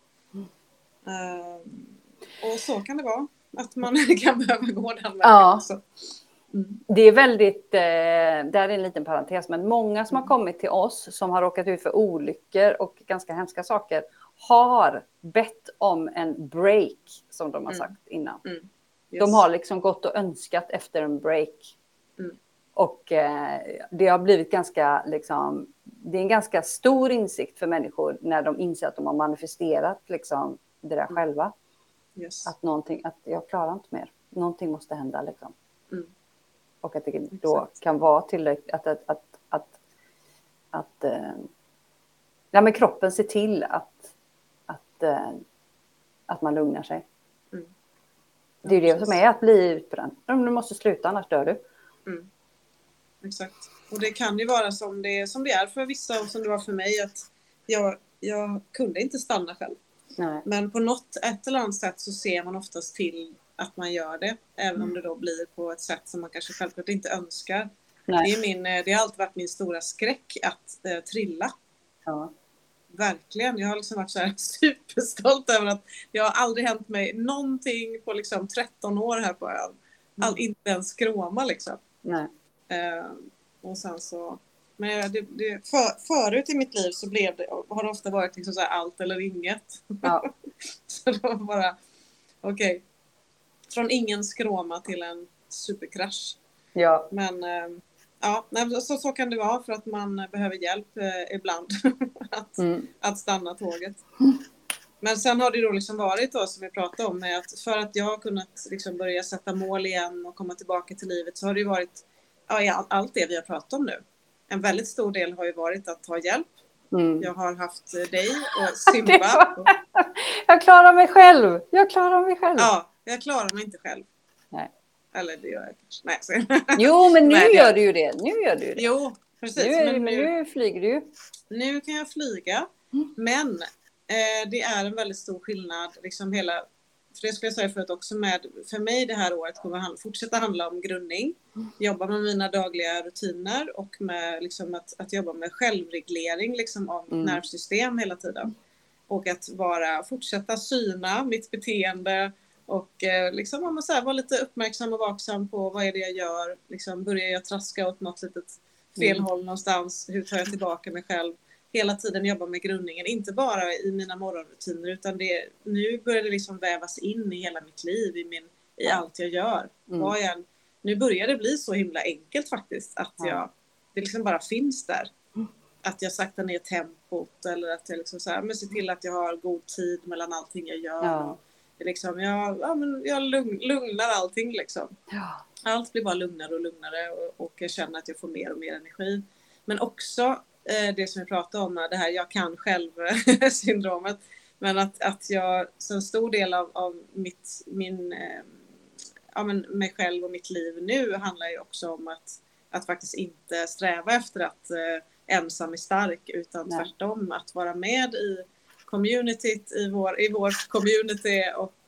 Och så kan det vara. Att man kan behöva gå den vägen också. Det är väldigt, där är en liten parentes, men många som har kommit till oss som har råkat ut för olyckor och ganska hemska saker har bett om en break, som de har sagt innan. De har liksom gått och önskat efter en break. Och det har blivit ganska, liksom, det är en ganska stor insikt för människor när de inser att de har manifesterat liksom, det där själva. Att jag klarar inte mer. Någonting måste hända liksom. Och att det då kan vara tillräckligt men kroppen ser till att man lugnar sig. Det är det som är att bli utbränd. Du måste sluta, annars dör du. Exakt. Och det kan ju vara som det är för vissa och som det var för mig, att jag kunde inte stanna själv. Nej. Men på ett eller annat sätt så ser man oftast till att man gör det. Även om det då blir på ett sätt som man kanske självklart inte önskar. Det har alltid varit min stora skräck att trilla. Ja. Verkligen. Jag har liksom varit så här superstolt över att det har aldrig hänt mig någonting på liksom 13 år här på ön. Inte ens skråma liksom. Nej. Och sen så... Men förut i mitt liv så har det ofta varit liksom så här allt eller inget. Ja. Så det var bara... Okej. Från ingen skråma till en superkrasch. Ja. Men så kan det vara, för att man behöver hjälp ibland att stanna tåget. Men sen har det då liksom varit då, som vi pratade om, med att för att jag har kunnat liksom börja sätta mål igen och komma tillbaka till livet, så har det ju varit allt det vi har pratat om nu. En väldigt stor del har ju varit att ta hjälp. Jag har haft dig och Simba. Jag klarar mig själv. Ja, jag klarar mig inte själv. Nej. Eller det gör jag kanske. Nej, jo, men nu gör du ju det. Jo, precis. Nu flyger du ju. Nu kan jag flyga. Men det är en väldigt stor skillnad. Liksom för det skulle jag säga förut också, för mig det här året kommer fortsätta handla om grundning. Jobba med mina dagliga rutiner och med liksom att jobba med självreglering liksom av nervsystem hela tiden. Och att fortsätta syna mitt beteende. Och liksom om man vara lite uppmärksam och vaksam på vad är det jag gör. Liksom, börjar jag traska åt något litet fel håll någonstans? Hur tar jag tillbaka mig själv? Hela tiden jobba med grundningen. Inte bara i mina morgonrutiner, utan nu börjar det liksom vävas in i hela mitt liv. I allt jag gör. Nu börjar det bli så himla enkelt faktiskt. Att det liksom bara finns där. Att jag saktar ner tempot. Eller att jag liksom ser till att jag har god tid mellan allting jag gör. Och liksom, jag lugnar allting liksom. Allt blir bara lugnare och lugnare, och jag känner att jag får mer och mer energi. Men också det som vi pratade om, det här jag kan själv syndromet. Men att jag, så en stor del av mig själv och mitt liv nu handlar ju också om att faktiskt inte sträva efter att ensam är stark, utan tvärtom att vara med i communityt, i vår community och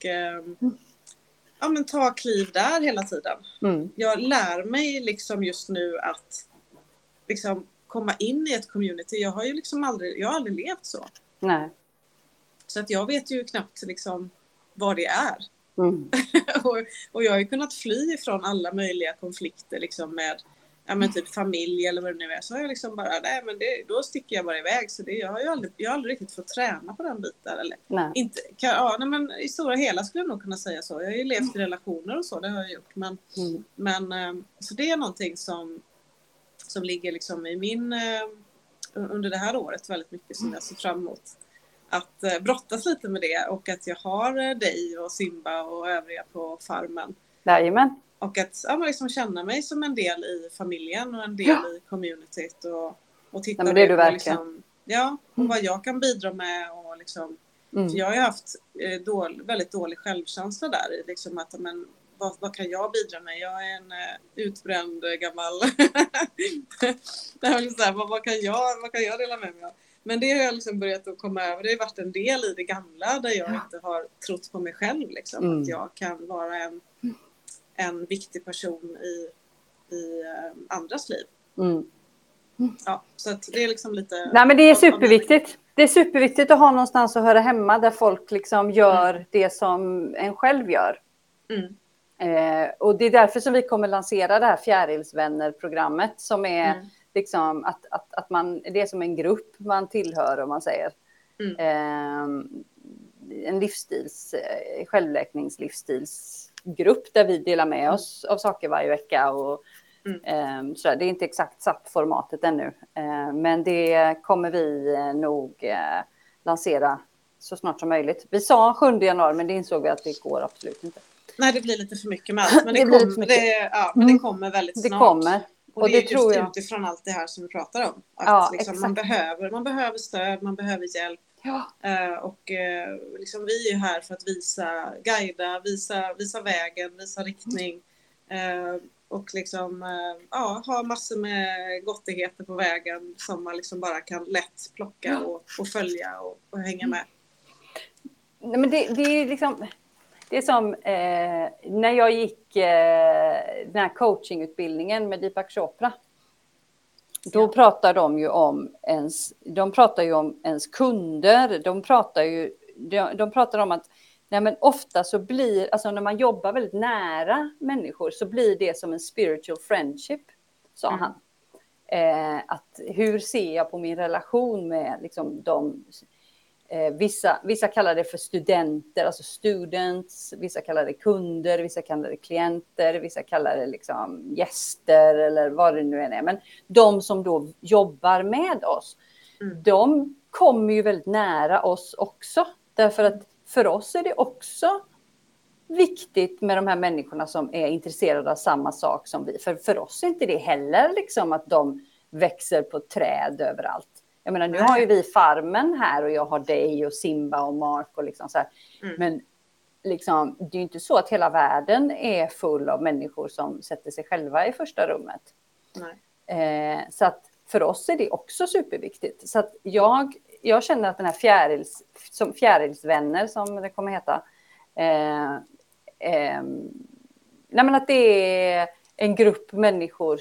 ta kliv där hela tiden. Jag lär mig liksom just nu att liksom komma in i ett community. Jag har ju liksom aldrig levt så. Nej. Så att jag vet ju knappt liksom vad det är. och jag har ju kunnat fly ifrån alla möjliga konflikter liksom med typ familj eller vad det nu är. Så har jag liksom bara, då sticker jag bara iväg. Så jag har aldrig riktigt fått träna på den biten. Eller, inte, men i stora hela skulle jag nog kunna säga så. Jag har ju levt i relationer och så, det har jag gjort. Men så det är någonting som ligger liksom i under det här året väldigt mycket, som jag ser fram emot. Att brottas lite med det, och att jag har dig och Simba och övriga på farmen. Jajamän. Och att liksom känna mig som en del i familjen och en del i communityt och titta på liksom, och vad jag kan bidra med och liksom, för jag har ju haft väldigt dålig självkänsla där, liksom att vad kan jag bidra med? Jag är en utbränd gammal vad kan jag dela med mig av? Men det har jag liksom börjat att komma över. Det har varit en del i det gamla där jag inte har trott på mig själv liksom, att jag kan vara en viktig person i andras liv. Ja, så att det är liksom lite... Nej, men det är superviktigt. Det är superviktigt att ha någonstans att höra hemma där folk liksom gör det som en själv gör. Och det är därför som vi kommer lansera det här Fjärilsvänner-programmet, som är liksom att man, det är som en grupp man tillhör, om man säger. En självläkningslivsstilsgrupp där vi delar med oss av saker varje vecka. Och, så det är inte exakt satt formatet ännu. Men det kommer vi nog lansera så snart som möjligt. Vi sa 7 januari, men det insåg vi att det går absolut inte. Nej, det blir lite för mycket med allt. Men det kommer väldigt snart. Det kommer. Och det är tror jag utifrån allt det här som vi pratar om. Att liksom man behöver stöd, man behöver hjälp. Och liksom vi är här för att guida, visa vägen, visa riktning. Och liksom ha massor med gottigheter på vägen som man liksom bara kan lätt plocka och följa och hänga med. Nej, men det är liksom... Det är som när jag gick den här coachingutbildningen med Deepak Chopra. Då pratar de ju om ens kunder. De pratar om att ofta så blir, alltså när man jobbar väldigt nära människor, så blir det som en spiritual friendship, sa han. Att hur ser jag på min relation med liksom vissa kallar det för studenter, alltså students, vissa kallar det kunder, vissa kallar det klienter, vissa kallar det liksom gäster eller vad det nu än är. Men de som då jobbar med oss, de kommer ju väldigt nära oss också. Därför att för oss är det också viktigt med de här människorna som är intresserade av samma sak som vi. För oss är inte det heller liksom att de växer på träd överallt. Jag menar, nu har ju vi farmen här och jag har dig och Simba och Mark och liksom så här. Men liksom, det är ju inte så att hela världen är full av människor som sätter sig själva i första rummet. Så att för oss är det också superviktigt. Så att jag känner att den här fjärilsvänner, som det kommer heta, att det är en grupp människor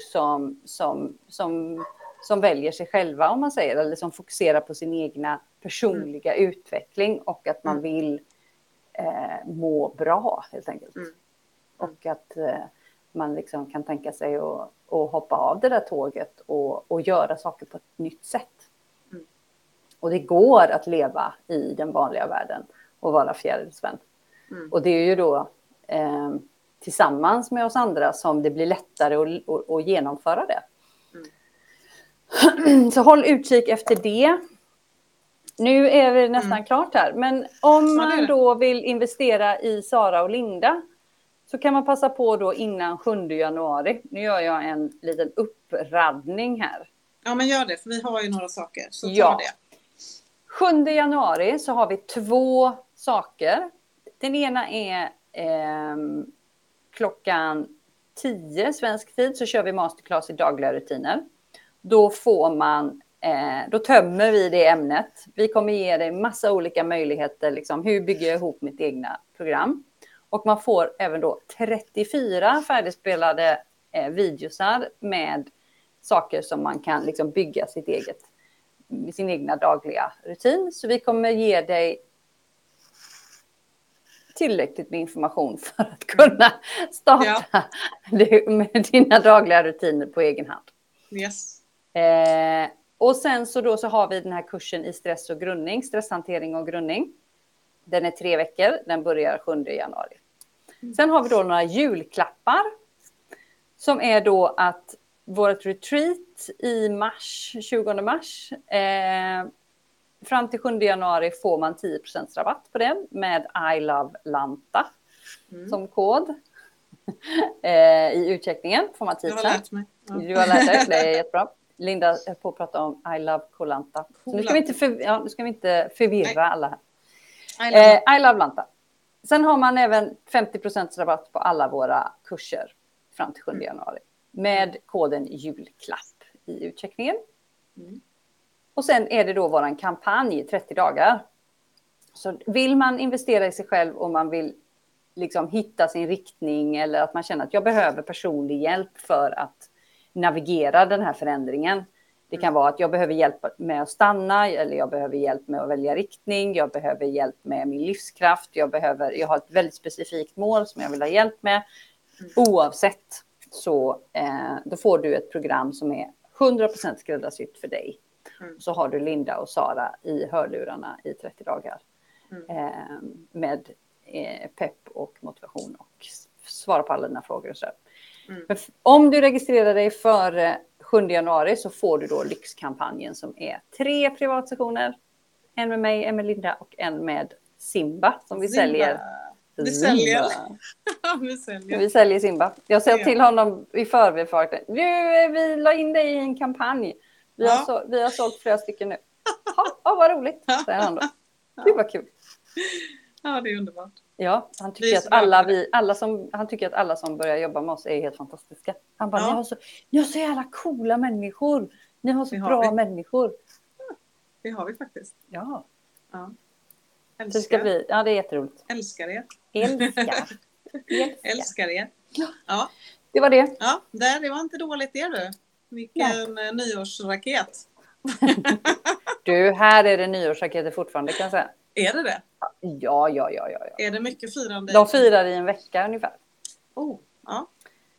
som väljer sig själva, om man säger, eller som fokuserar på sin egna personliga utveckling och att man vill må bra, helt enkelt. Och att man liksom kan tänka sig att hoppa av det där tåget och göra saker på ett nytt sätt. Och det går att leva i den vanliga världen och vara fjärilsvän. Och det är ju då tillsammans med oss andra som det blir lättare att genomföra det. Så håll utkik efter det. Nu är vi nästan klart här. Men om man då vill investera i Sara och Linda, så kan man passa på då innan 7 januari. Nu gör jag en liten uppraddning här. Ja, men gör det, för vi har ju några saker. Så ta det. 7 januari så har vi 2 saker. Den ena är klockan 10 svensk tid så kör vi masterclass i dagliga rutiner. Då får man, då tömmer vi det ämnet. Vi kommer ge dig massa olika möjligheter, liksom, hur bygger jag ihop mitt egna program. Och man får även då 34 färdigspelade videosar med saker som man kan liksom bygga sin egna dagliga rutin. Så vi kommer ge dig tillräckligt med information för att kunna starta med dina dagliga rutiner på egen hand. Yes. Och sen så har vi den här kursen i stress och grundning, stresshantering och grundning. Den är 3 veckor, den börjar 7 januari. Sen har vi då några julklappar som är då att vårt retreat i mars, 20 mars, fram till 7 januari får man 10% rabatt på den med I love Lanta som kod. I utcheckningen får man 10%. Jag har lärt mig. Ja. Du har lärt dig, det är jättebra. Linda är på att prata om I love Kolanta. Så nu ska vi inte förvirra alla här. I love Lanta. Sen har man även 50% rabatt på alla våra kurser fram till 7 januari. Med koden julklapp i utcheckningen. Och sen är det då våran kampanj 30 dagar. Så vill man investera i sig själv och man vill liksom hitta sin riktning eller att man känner att jag behöver personlig hjälp för att navigera den här förändringen. Det kan vara att jag behöver hjälp med att stanna eller jag behöver hjälp med att välja riktning. Jag behöver hjälp med min livskraft. Jag har ett väldigt specifikt mål som jag vill ha hjälp med. Oavsett så då får du ett program som är 100% skräddarsytt för dig. Så har du Linda och Sara i hörlurarna i 30 dagar. Med pepp och motivation och svara på alla dina frågor och så. Men om du registrerar dig före 7 januari så får du då lyxkampanjen som är 3 privatsessioner. En med mig, en med Linda och en med Simba som vi säljer. Vi säljer Simba. Jag säger till honom i förväg. Vi la in dig i en kampanj. Vi har sålt flera stycken nu. Vad roligt, säger han då. Det var kul. Ja, det är underbart. Ja, han tycker att alla som börjar jobba med oss är helt fantastiska. Han bara, ni har så jävla coola människor. Ni har så bra människor. Det har vi faktiskt. Ja. Älskar. Det är jätteroligt. Älskar er. Älskar er. Ja. Det var det. Ja, det var inte dåligt det du. Vilken nyårsraket. Du, här är det nyårsraketer fortfarande kan jag säga. Är det? Ja. Är det mycket firande? De firar i en vecka ungefär. Ja.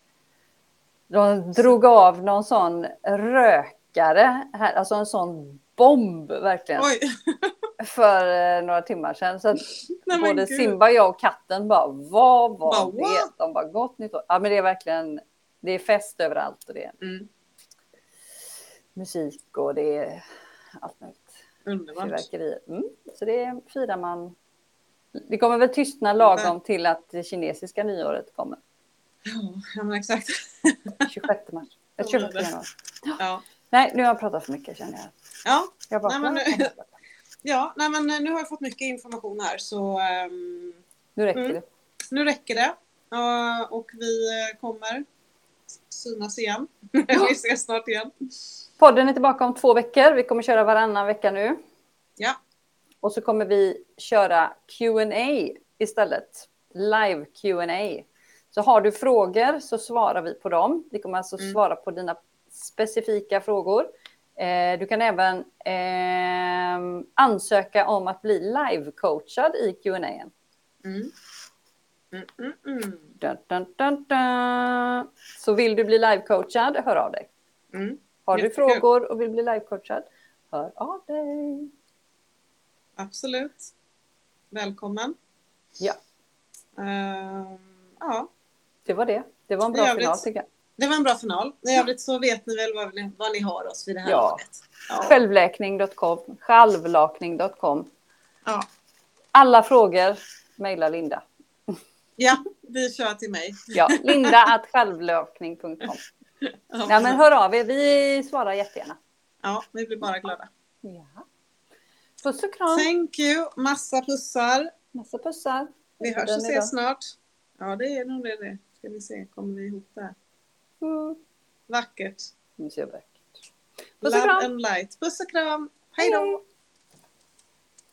De drog av någon sån rökare här, alltså en sån bomb verkligen. Oj. För några timmar sedan. Så att både Simba, jag och katten bara, vad var det? De bara, gott nytt år. Ja, men det är verkligen, det är fest överallt och det är musik och det är allt möjligt. Underbart. Så det firar man. Det kommer väl tystna lagom till att det kinesiska nyåret kommer. Ja, men exakt. 26 mars. 26 januari. Ja. Nej, nu har jag pratat för mycket känner jag. Ja. Nu har jag fått mycket information här så nu räcker det. Nu räcker det. Och vi kommer synas igen. Vi ses snart igen. Podden är tillbaka om 2 veckor. Vi kommer köra varannan vecka nu. Ja. Och så kommer vi köra Q&A istället. Live Q&A. Så har du frågor så svarar vi på dem. Vi kommer alltså svara på dina specifika frågor. Du kan även ansöka om att bli live-coachad i Q&A. Dun, dun, dun, dun. Så vill du bli live-coachad, hör av dig. Har du frågor och vill bli live-coachad, hör av dig. Absolut. Välkommen. Ja. Ja. Det var det. Det var en bra final tycker jag. Det var en bra final. I övrigt så vet ni väl vad ni har oss vid det här laget. Ja. Självläkning.com. Självlakning.com. Ja. Alla frågor, mejla Linda. Ja, vi kör till mig. Ja, linda@självlakning.com. Men hör av er, vi svarar jättegärna. Ja, vi blir bara glada. Ja. Puss och kram. Thank you. Massa pussar. Massa pussar. Vi hörs och ses snart. Ja, det är nog det. Ska vi se, kommer vi ihop där? Vackert. Nu ser jag vackert. Love and light. Puss och kram. Hej då.